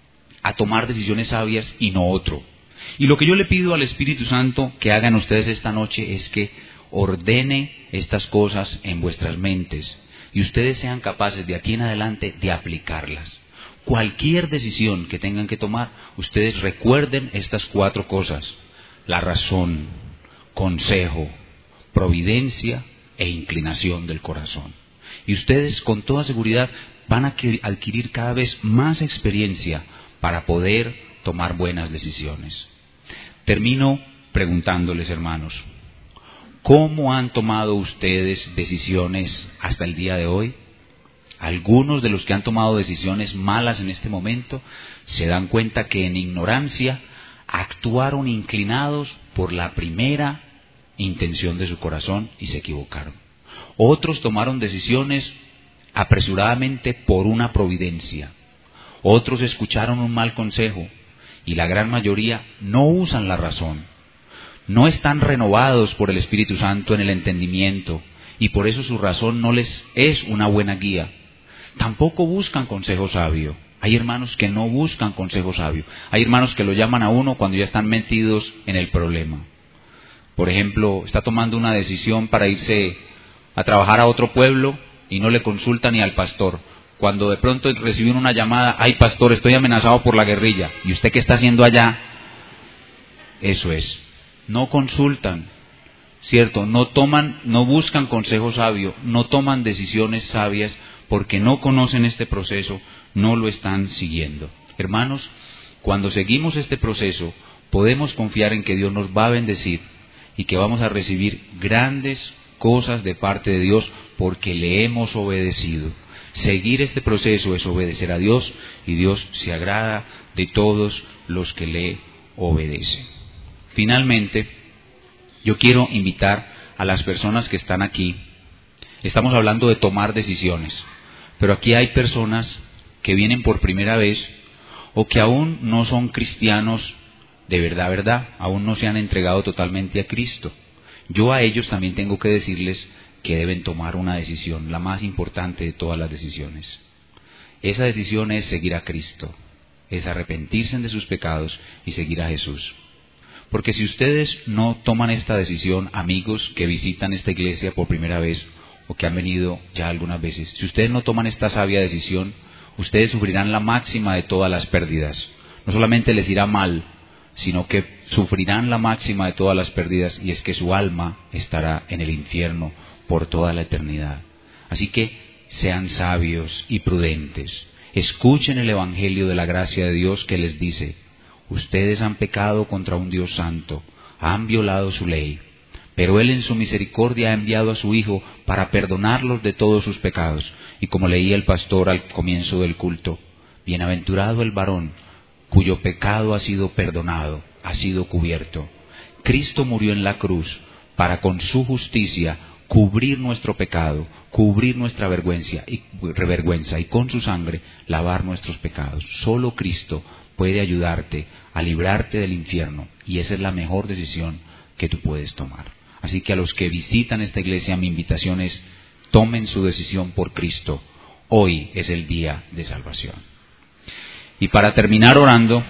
a tomar decisiones sabias y no otro. Y lo que yo le pido al Espíritu Santo que hagan ustedes esta noche es que ordene estas cosas en vuestras mentes y ustedes sean capaces de aquí en adelante de aplicarlas. Cualquier decisión que tengan que tomar, ustedes recuerden estas 4 cosas: la razón, consejo, providencia e inclinación del corazón. Y ustedes con toda seguridad van a adquirir cada vez más experiencia para poder tomar buenas decisiones. Termino preguntándoles, hermanos, ¿cómo han tomado ustedes decisiones hasta el día de hoy? Algunos de los que han tomado decisiones malas en este momento se dan cuenta que en ignorancia actuaron inclinados por la primera intención de su corazón y se equivocaron. Otros tomaron decisiones apresuradamente por una providencia. Otros escucharon un mal consejo y la gran mayoría no usan la razón. No están renovados por el Espíritu Santo en el entendimiento y por eso su razón no les es una buena guía. Tampoco buscan consejo sabio. Hay hermanos que no buscan consejo sabio. Hay hermanos que lo llaman a uno cuando ya están metidos en el problema. Por ejemplo, está tomando una decisión para irse a trabajar a otro pueblo y no le consulta ni al pastor. Cuando de pronto recibe una llamada, ay pastor, estoy amenazado por la guerrilla. ¿Y usted qué está haciendo allá? Eso es. No consultan, ¿cierto? No buscan consejo sabio, no toman decisiones sabias porque no conocen este proceso, no lo están siguiendo. Hermanos, cuando seguimos este proceso, podemos confiar en que Dios nos va a bendecir y que vamos a recibir grandes cosas de parte de Dios porque le hemos obedecido. Seguir este proceso es obedecer a Dios y Dios se agrada de todos los que le obedecen. Finalmente, yo quiero invitar a las personas que están aquí. Estamos hablando de tomar decisiones, pero aquí hay personas que vienen por primera vez o que aún no son cristianos de verdad, aún no se han entregado totalmente a Cristo. Yo a ellos también tengo que decirles que deben tomar una decisión, la más importante de todas las decisiones. Esa decisión es seguir a Cristo, es arrepentirse de sus pecados y seguir a Jesús. Porque si ustedes no toman esta decisión, amigos que visitan esta iglesia por primera vez o que han venido ya algunas veces, si ustedes no toman esta sabia decisión, ustedes sufrirán la máxima de todas las pérdidas. No solamente les irá mal, sino que sufrirán la máxima de todas las pérdidas, y es que su alma estará en el infierno por toda la eternidad. Así que sean sabios y prudentes. Escuchen el Evangelio de la gracia de Dios que les dice: ustedes han pecado contra un Dios santo, han violado su ley, pero Él en su misericordia ha enviado a su Hijo para perdonarlos de todos sus pecados. Y como leía el pastor al comienzo del culto, bienaventurado el varón cuyo pecado ha sido perdonado, ha sido cubierto. Cristo murió en la cruz para con su justicia cubrir nuestro pecado, cubrir nuestra vergüenza y con su sangre lavar nuestros pecados. Solo Cristo puede ayudarte a librarte del infierno, y esa es la mejor decisión que tú puedes tomar. Así que a los que visitan esta iglesia, mi invitación es: tomen su decisión por Cristo. Hoy es el día de salvación. Y para terminar orando,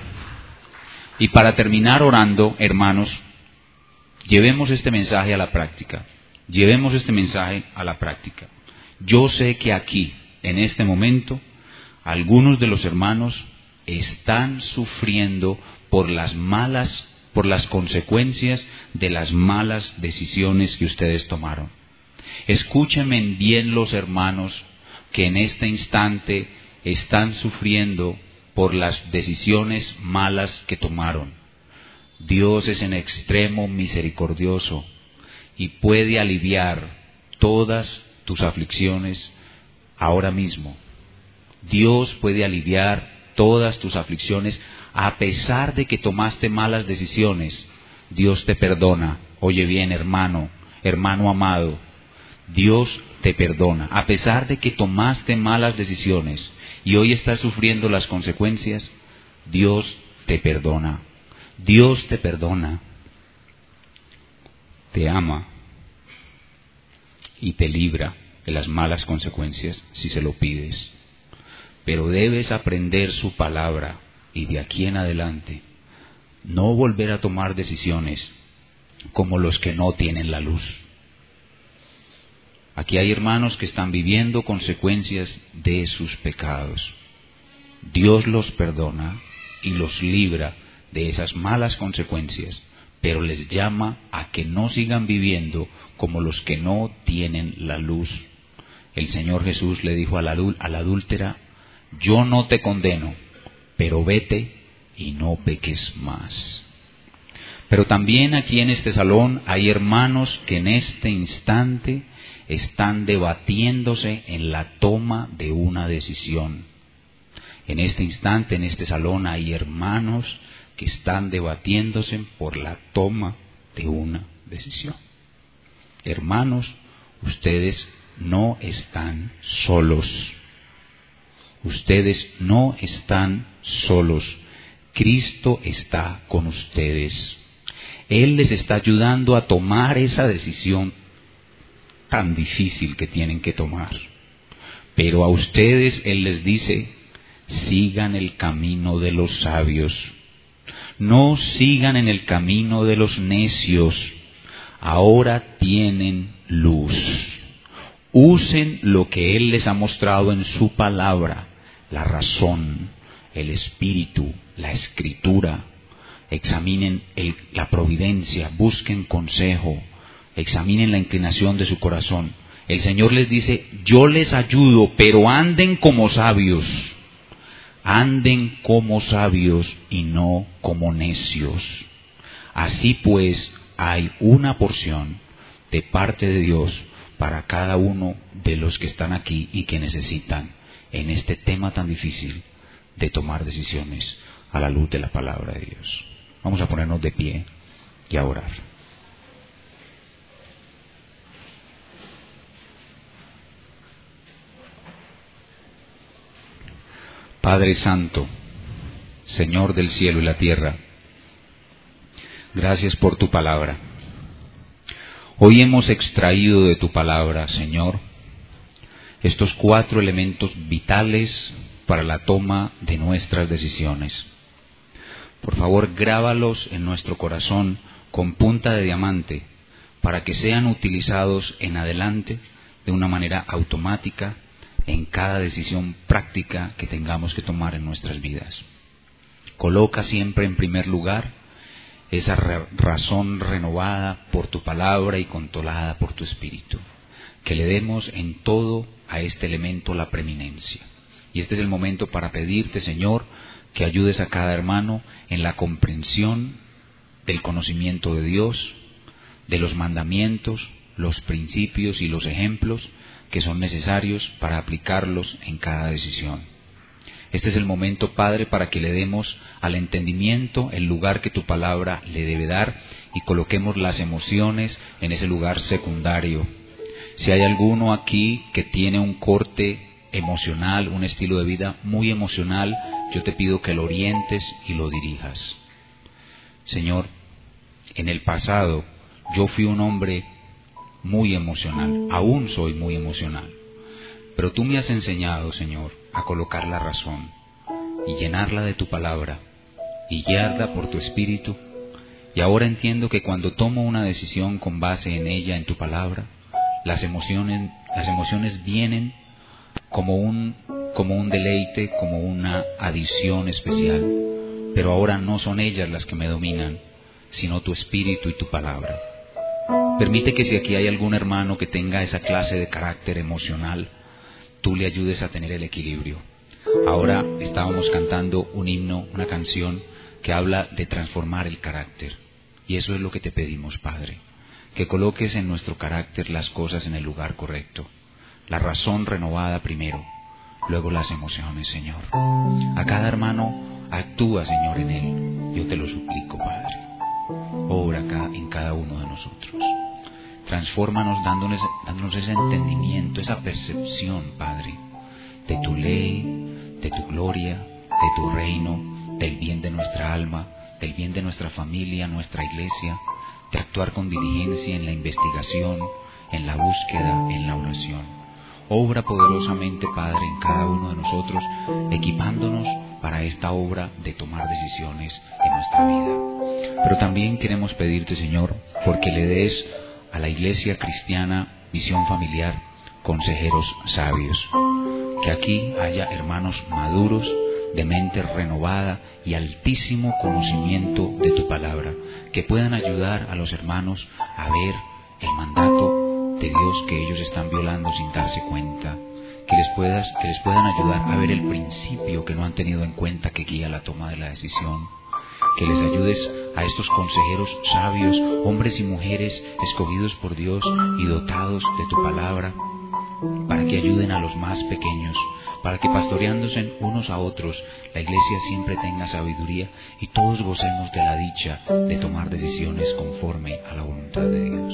hermanos, llevemos este mensaje a la práctica. Llevemos este mensaje a la práctica. Yo sé que aquí, en este momento, algunos de los hermanos están sufriendo por las consecuencias de las malas decisiones que ustedes tomaron. Escúchenme bien los hermanos que en este instante están sufriendo por las decisiones malas que tomaron. Dios es en extremo misericordioso y puede aliviar todas tus aflicciones ahora mismo. Dios puede aliviar todas tus aflicciones a pesar de que tomaste malas decisiones. Dios te perdona. Oye bien, hermano amado, Dios te perdona. A pesar de que tomaste malas decisiones y hoy estás sufriendo las consecuencias, Dios te perdona. Dios te perdona, te ama y te libra de las malas consecuencias si se lo pides. Pero debes aprender su palabra y de aquí en adelante no volver a tomar decisiones como los que no tienen la luz. Aquí hay hermanos que están viviendo consecuencias de sus pecados. Dios los perdona y los libra de esas malas consecuencias, pero les llama a que no sigan viviendo como los que no tienen la luz. El Señor Jesús le dijo a la adúltera: yo no te condeno, pero vete y no peques más. Pero también aquí en este salón hay hermanos que en este instante están debatiéndose en la toma de una decisión. En este instante, en este salón, hay hermanos que están debatiéndose por la toma de una decisión. Hermanos, ustedes no están solos. Ustedes no están solos. Cristo está con ustedes. Él les está ayudando a tomar esa decisión tan difícil que tienen que tomar. Pero a ustedes Él les dice, sigan el camino de los sabios. No sigan en el camino de los necios. Ahora tienen luz. Usen lo que Él les ha mostrado en su palabra, la razón, el espíritu, la escritura. Examinen la providencia, busquen consejo, examinen la inclinación de su corazón. El Señor les dice, yo les ayudo, pero anden como sabios. Anden como sabios y no como necios. Así pues, hay una porción de parte de Dios para cada uno de los que están aquí y que necesitan en este tema tan difícil de tomar decisiones a la luz de la palabra de Dios. Vamos a ponernos de pie y a orar. Padre Santo, Señor del cielo y la tierra, gracias por tu palabra. Hoy hemos extraído de tu palabra, Señor, estos 4 elementos vitales para la toma de nuestras decisiones. Por favor, grábalos en nuestro corazón con punta de diamante para que sean utilizados en adelante de una manera automática en cada decisión práctica que tengamos que tomar en nuestras vidas. Coloca siempre en primer lugar esa razón renovada por tu palabra y controlada por tu espíritu. Que le demos en todo a este elemento la preeminencia. Y este es el momento para pedirte, Señor, que ayudes a cada hermano en la comprensión del conocimiento de Dios, de los mandamientos, los principios y los ejemplos que son necesarios para aplicarlos en cada decisión. Este es el momento, Padre, para que le demos al entendimiento el lugar que tu palabra le debe dar y coloquemos las emociones en ese lugar secundario. Si hay alguno aquí que tiene un corte emocional, un estilo de vida muy emocional, yo te pido que lo orientes y lo dirijas. Señor, en el pasado yo fui un hombre muy emocional, aún soy muy emocional, pero tú me has enseñado, Señor, a colocar la razón y llenarla de tu palabra y guiarla por tu espíritu, y ahora entiendo que cuando tomo una decisión con base en ella, en tu palabra, las emociones vienen como un deleite, como una adición especial, pero ahora no son ellas las que me dominan, sino tu espíritu y tu palabra. Permite que si aquí hay algún hermano que tenga esa clase de carácter emocional, tú le ayudes a tener el equilibrio. Ahora estábamos cantando un himno, una canción que habla de transformar el carácter. Y eso es lo que te pedimos, Padre, que coloques en nuestro carácter las cosas en el lugar correcto. La razón renovada primero, luego las emociones, Señor. A cada hermano actúa, Señor, en él. Yo te lo suplico, Padre. Obra acá en cada uno de nosotros. Transfórmanos dándonos ese entendimiento, esa percepción, Padre, de tu ley, de tu gloria, de tu reino, del bien de nuestra alma, del bien de nuestra familia, nuestra iglesia, de actuar con diligencia en la investigación, en la búsqueda, en la oración. Obra poderosamente, Padre, en cada uno de nosotros, equipándonos para esta obra de tomar decisiones en nuestra vida. Pero también queremos pedirte, Señor, porque le des a la Iglesia Cristiana Visión Familiar consejeros sabios. Que aquí haya hermanos maduros, de mente renovada y altísimo conocimiento de tu palabra, que puedan ayudar a los hermanos a ver el mandato de Dios que ellos están violando sin darse cuenta, que les puedan ayudar a ver el principio que no han tenido en cuenta que guía la toma de la decisión, que les ayudes a estos consejeros sabios, hombres y mujeres escogidos por Dios y dotados de tu palabra, para que ayuden a los más pequeños, para que pastoreándose unos a otros, la iglesia siempre tenga sabiduría y todos gocemos de la dicha de tomar decisiones conforme a la voluntad de Dios.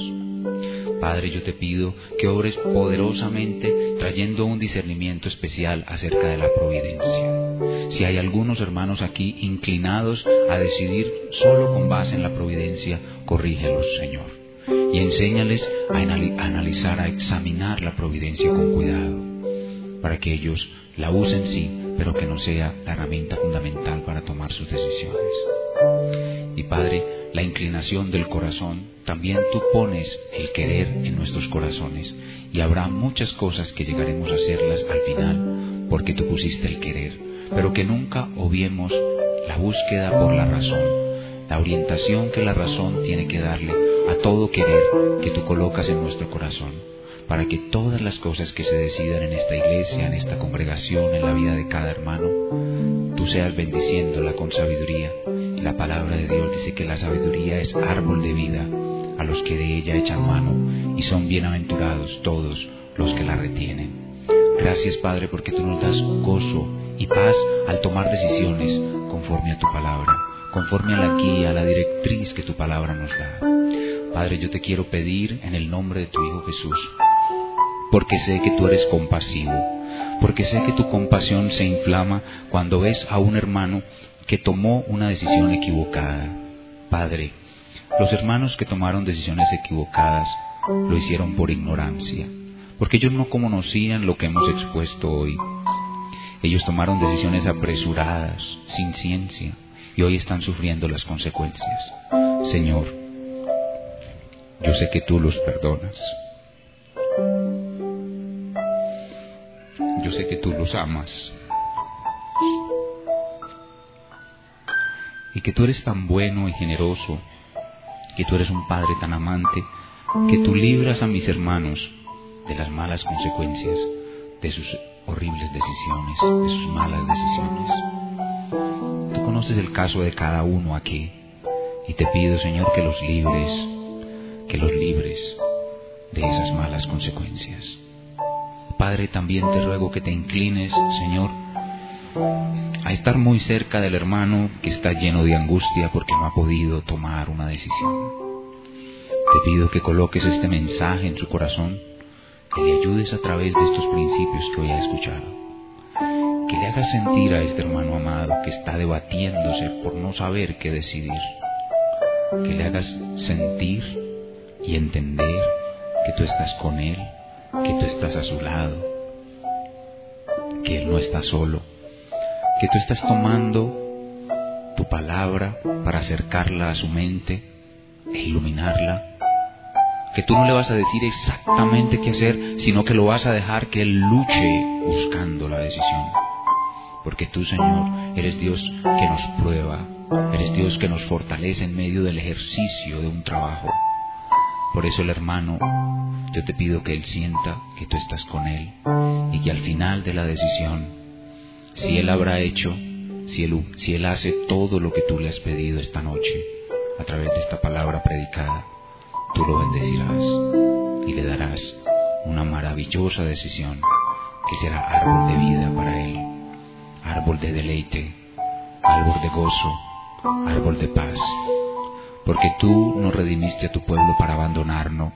Padre, yo te pido que obres poderosamente trayendo un discernimiento especial acerca de la providencia. Si hay algunos hermanos aquí inclinados a decidir solo con base en la providencia, corrígelos, Señor, y enséñales a analizar, a examinar la providencia con cuidado, para que ellos la usen sí, pero que no sea la herramienta fundamental para tomar sus decisiones. Y Padre, la inclinación del corazón, también tú pones el querer en nuestros corazones, y habrá muchas cosas que llegaremos a hacerlas al final, porque tú pusiste el querer, pero que nunca obviemos la búsqueda por la razón, la orientación que la razón tiene que darle a todo querer que tú colocas en nuestro corazón, para que todas las cosas que se decidan en esta iglesia, en esta congregación, en la vida de cada hermano, tú seas bendiciéndola con sabiduría. La palabra de Dios dice que la sabiduría es árbol de vida a los que de ella echan mano, y son bienaventurados todos los que la retienen. Gracias, Padre, porque tú nos das gozo y paz al tomar decisiones conforme a tu palabra, conforme a la guía, a la directriz que tu palabra nos da. Padre, yo te quiero pedir en el nombre de tu Hijo Jesús, porque sé que tú eres compasivo, porque sé que tu compasión se inflama cuando ves a un hermano que tomó una decisión equivocada. Padre, los hermanos que tomaron decisiones equivocadas lo hicieron por ignorancia, porque ellos no conocían lo que hemos expuesto hoy. Ellos tomaron decisiones apresuradas, sin ciencia, y hoy están sufriendo las consecuencias. Señor, yo sé que tú los perdonas. Yo sé que tú los amas. Y que tú eres tan bueno y generoso, que tú eres un Padre tan amante, que tú libras a mis hermanos de las malas consecuencias de sus horribles decisiones, de sus malas decisiones. Tú conoces el caso de cada uno aquí, y te pido, Señor, que los libres de esas malas consecuencias. Padre, también te ruego que te inclines, Señor, a estar muy cerca del hermano que está lleno de angustia porque no ha podido tomar una decisión. Te pido que coloques este mensaje en su corazón, que le ayudes a través de estos principios que hoy ha escuchado, que le hagas sentir a este hermano amado que está debatiéndose por no saber qué decidir, que le hagas sentir y entender que tú estás con él, que tú estás a su lado, que él no está solo, que tú estás tomando tu palabra para acercarla a su mente e iluminarla, que tú no le vas a decir exactamente qué hacer, sino que lo vas a dejar que él luche buscando la decisión, porque tú, Señor, eres Dios que nos prueba, eres Dios que nos fortalece en medio del ejercicio de un trabajo. Por eso el hermano, yo te pido que él sienta que tú estás con él, y que al final de la decisión, si él habrá hecho, si él hace todo lo que tú le has pedido esta noche, a través de esta palabra predicada, tú lo bendecirás y le darás una maravillosa decisión que será árbol de vida para él, árbol de deleite, árbol de gozo, árbol de paz. Porque tú no redimiste a tu pueblo para abandonarlo.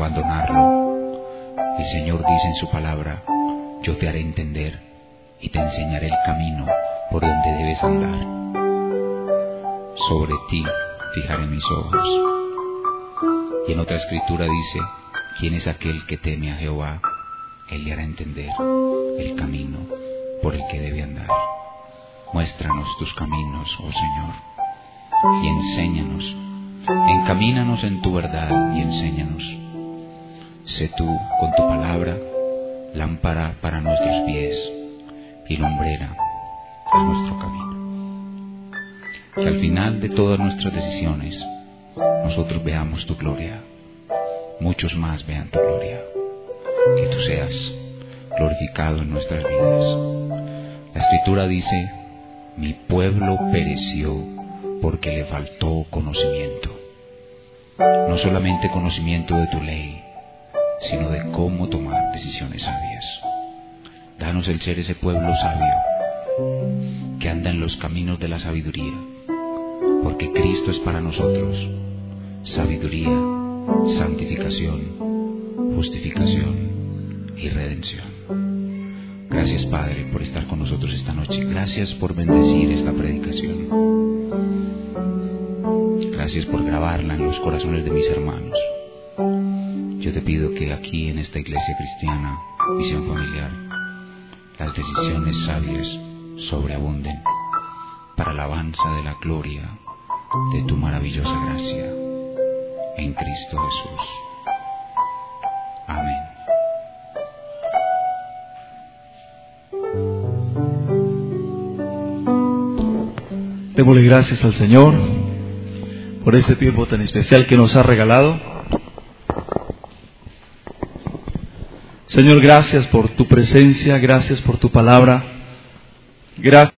El Señor dice en su palabra: yo te haré entender y te enseñaré el camino por donde debes andar. Sobre ti fijaré mis ojos. Y en otra escritura dice: ¿quién es aquel que teme a Jehová? Él le hará entender el camino por el que debe andar. Muéstranos tus caminos, oh Señor, y enséñanos. Encamínanos en tu verdad y enséñanos. Sé tú con tu palabra lámpara para nuestros pies y lumbrera a nuestro camino. Que al final de todas nuestras decisiones nosotros veamos tu gloria, muchos más vean tu gloria, que tú seas glorificado en nuestras vidas. La Escritura dice: mi pueblo pereció porque le faltó conocimiento. No solamente conocimiento de tu ley, sino de cómo tomar decisiones sabias. Danos el ser ese pueblo sabio, que anda en los caminos de la sabiduría, porque Cristo es para nosotros sabiduría santificación, justificación y redención. Gracias, Padre, por estar con nosotros esta noche. Gracias por bendecir esta predicación. Gracias por grabarla en los corazones de mis hermanos. Yo te pido que aquí en esta iglesia cristiana, Visión Familiar, las decisiones sabias sobreabunden para alabanza de la gloria de tu maravillosa gracia en Cristo Jesús. Amén. Démosle gracias al Señor por este tiempo tan especial que nos ha regalado. Señor, gracias por tu presencia, gracias por tu palabra, gracias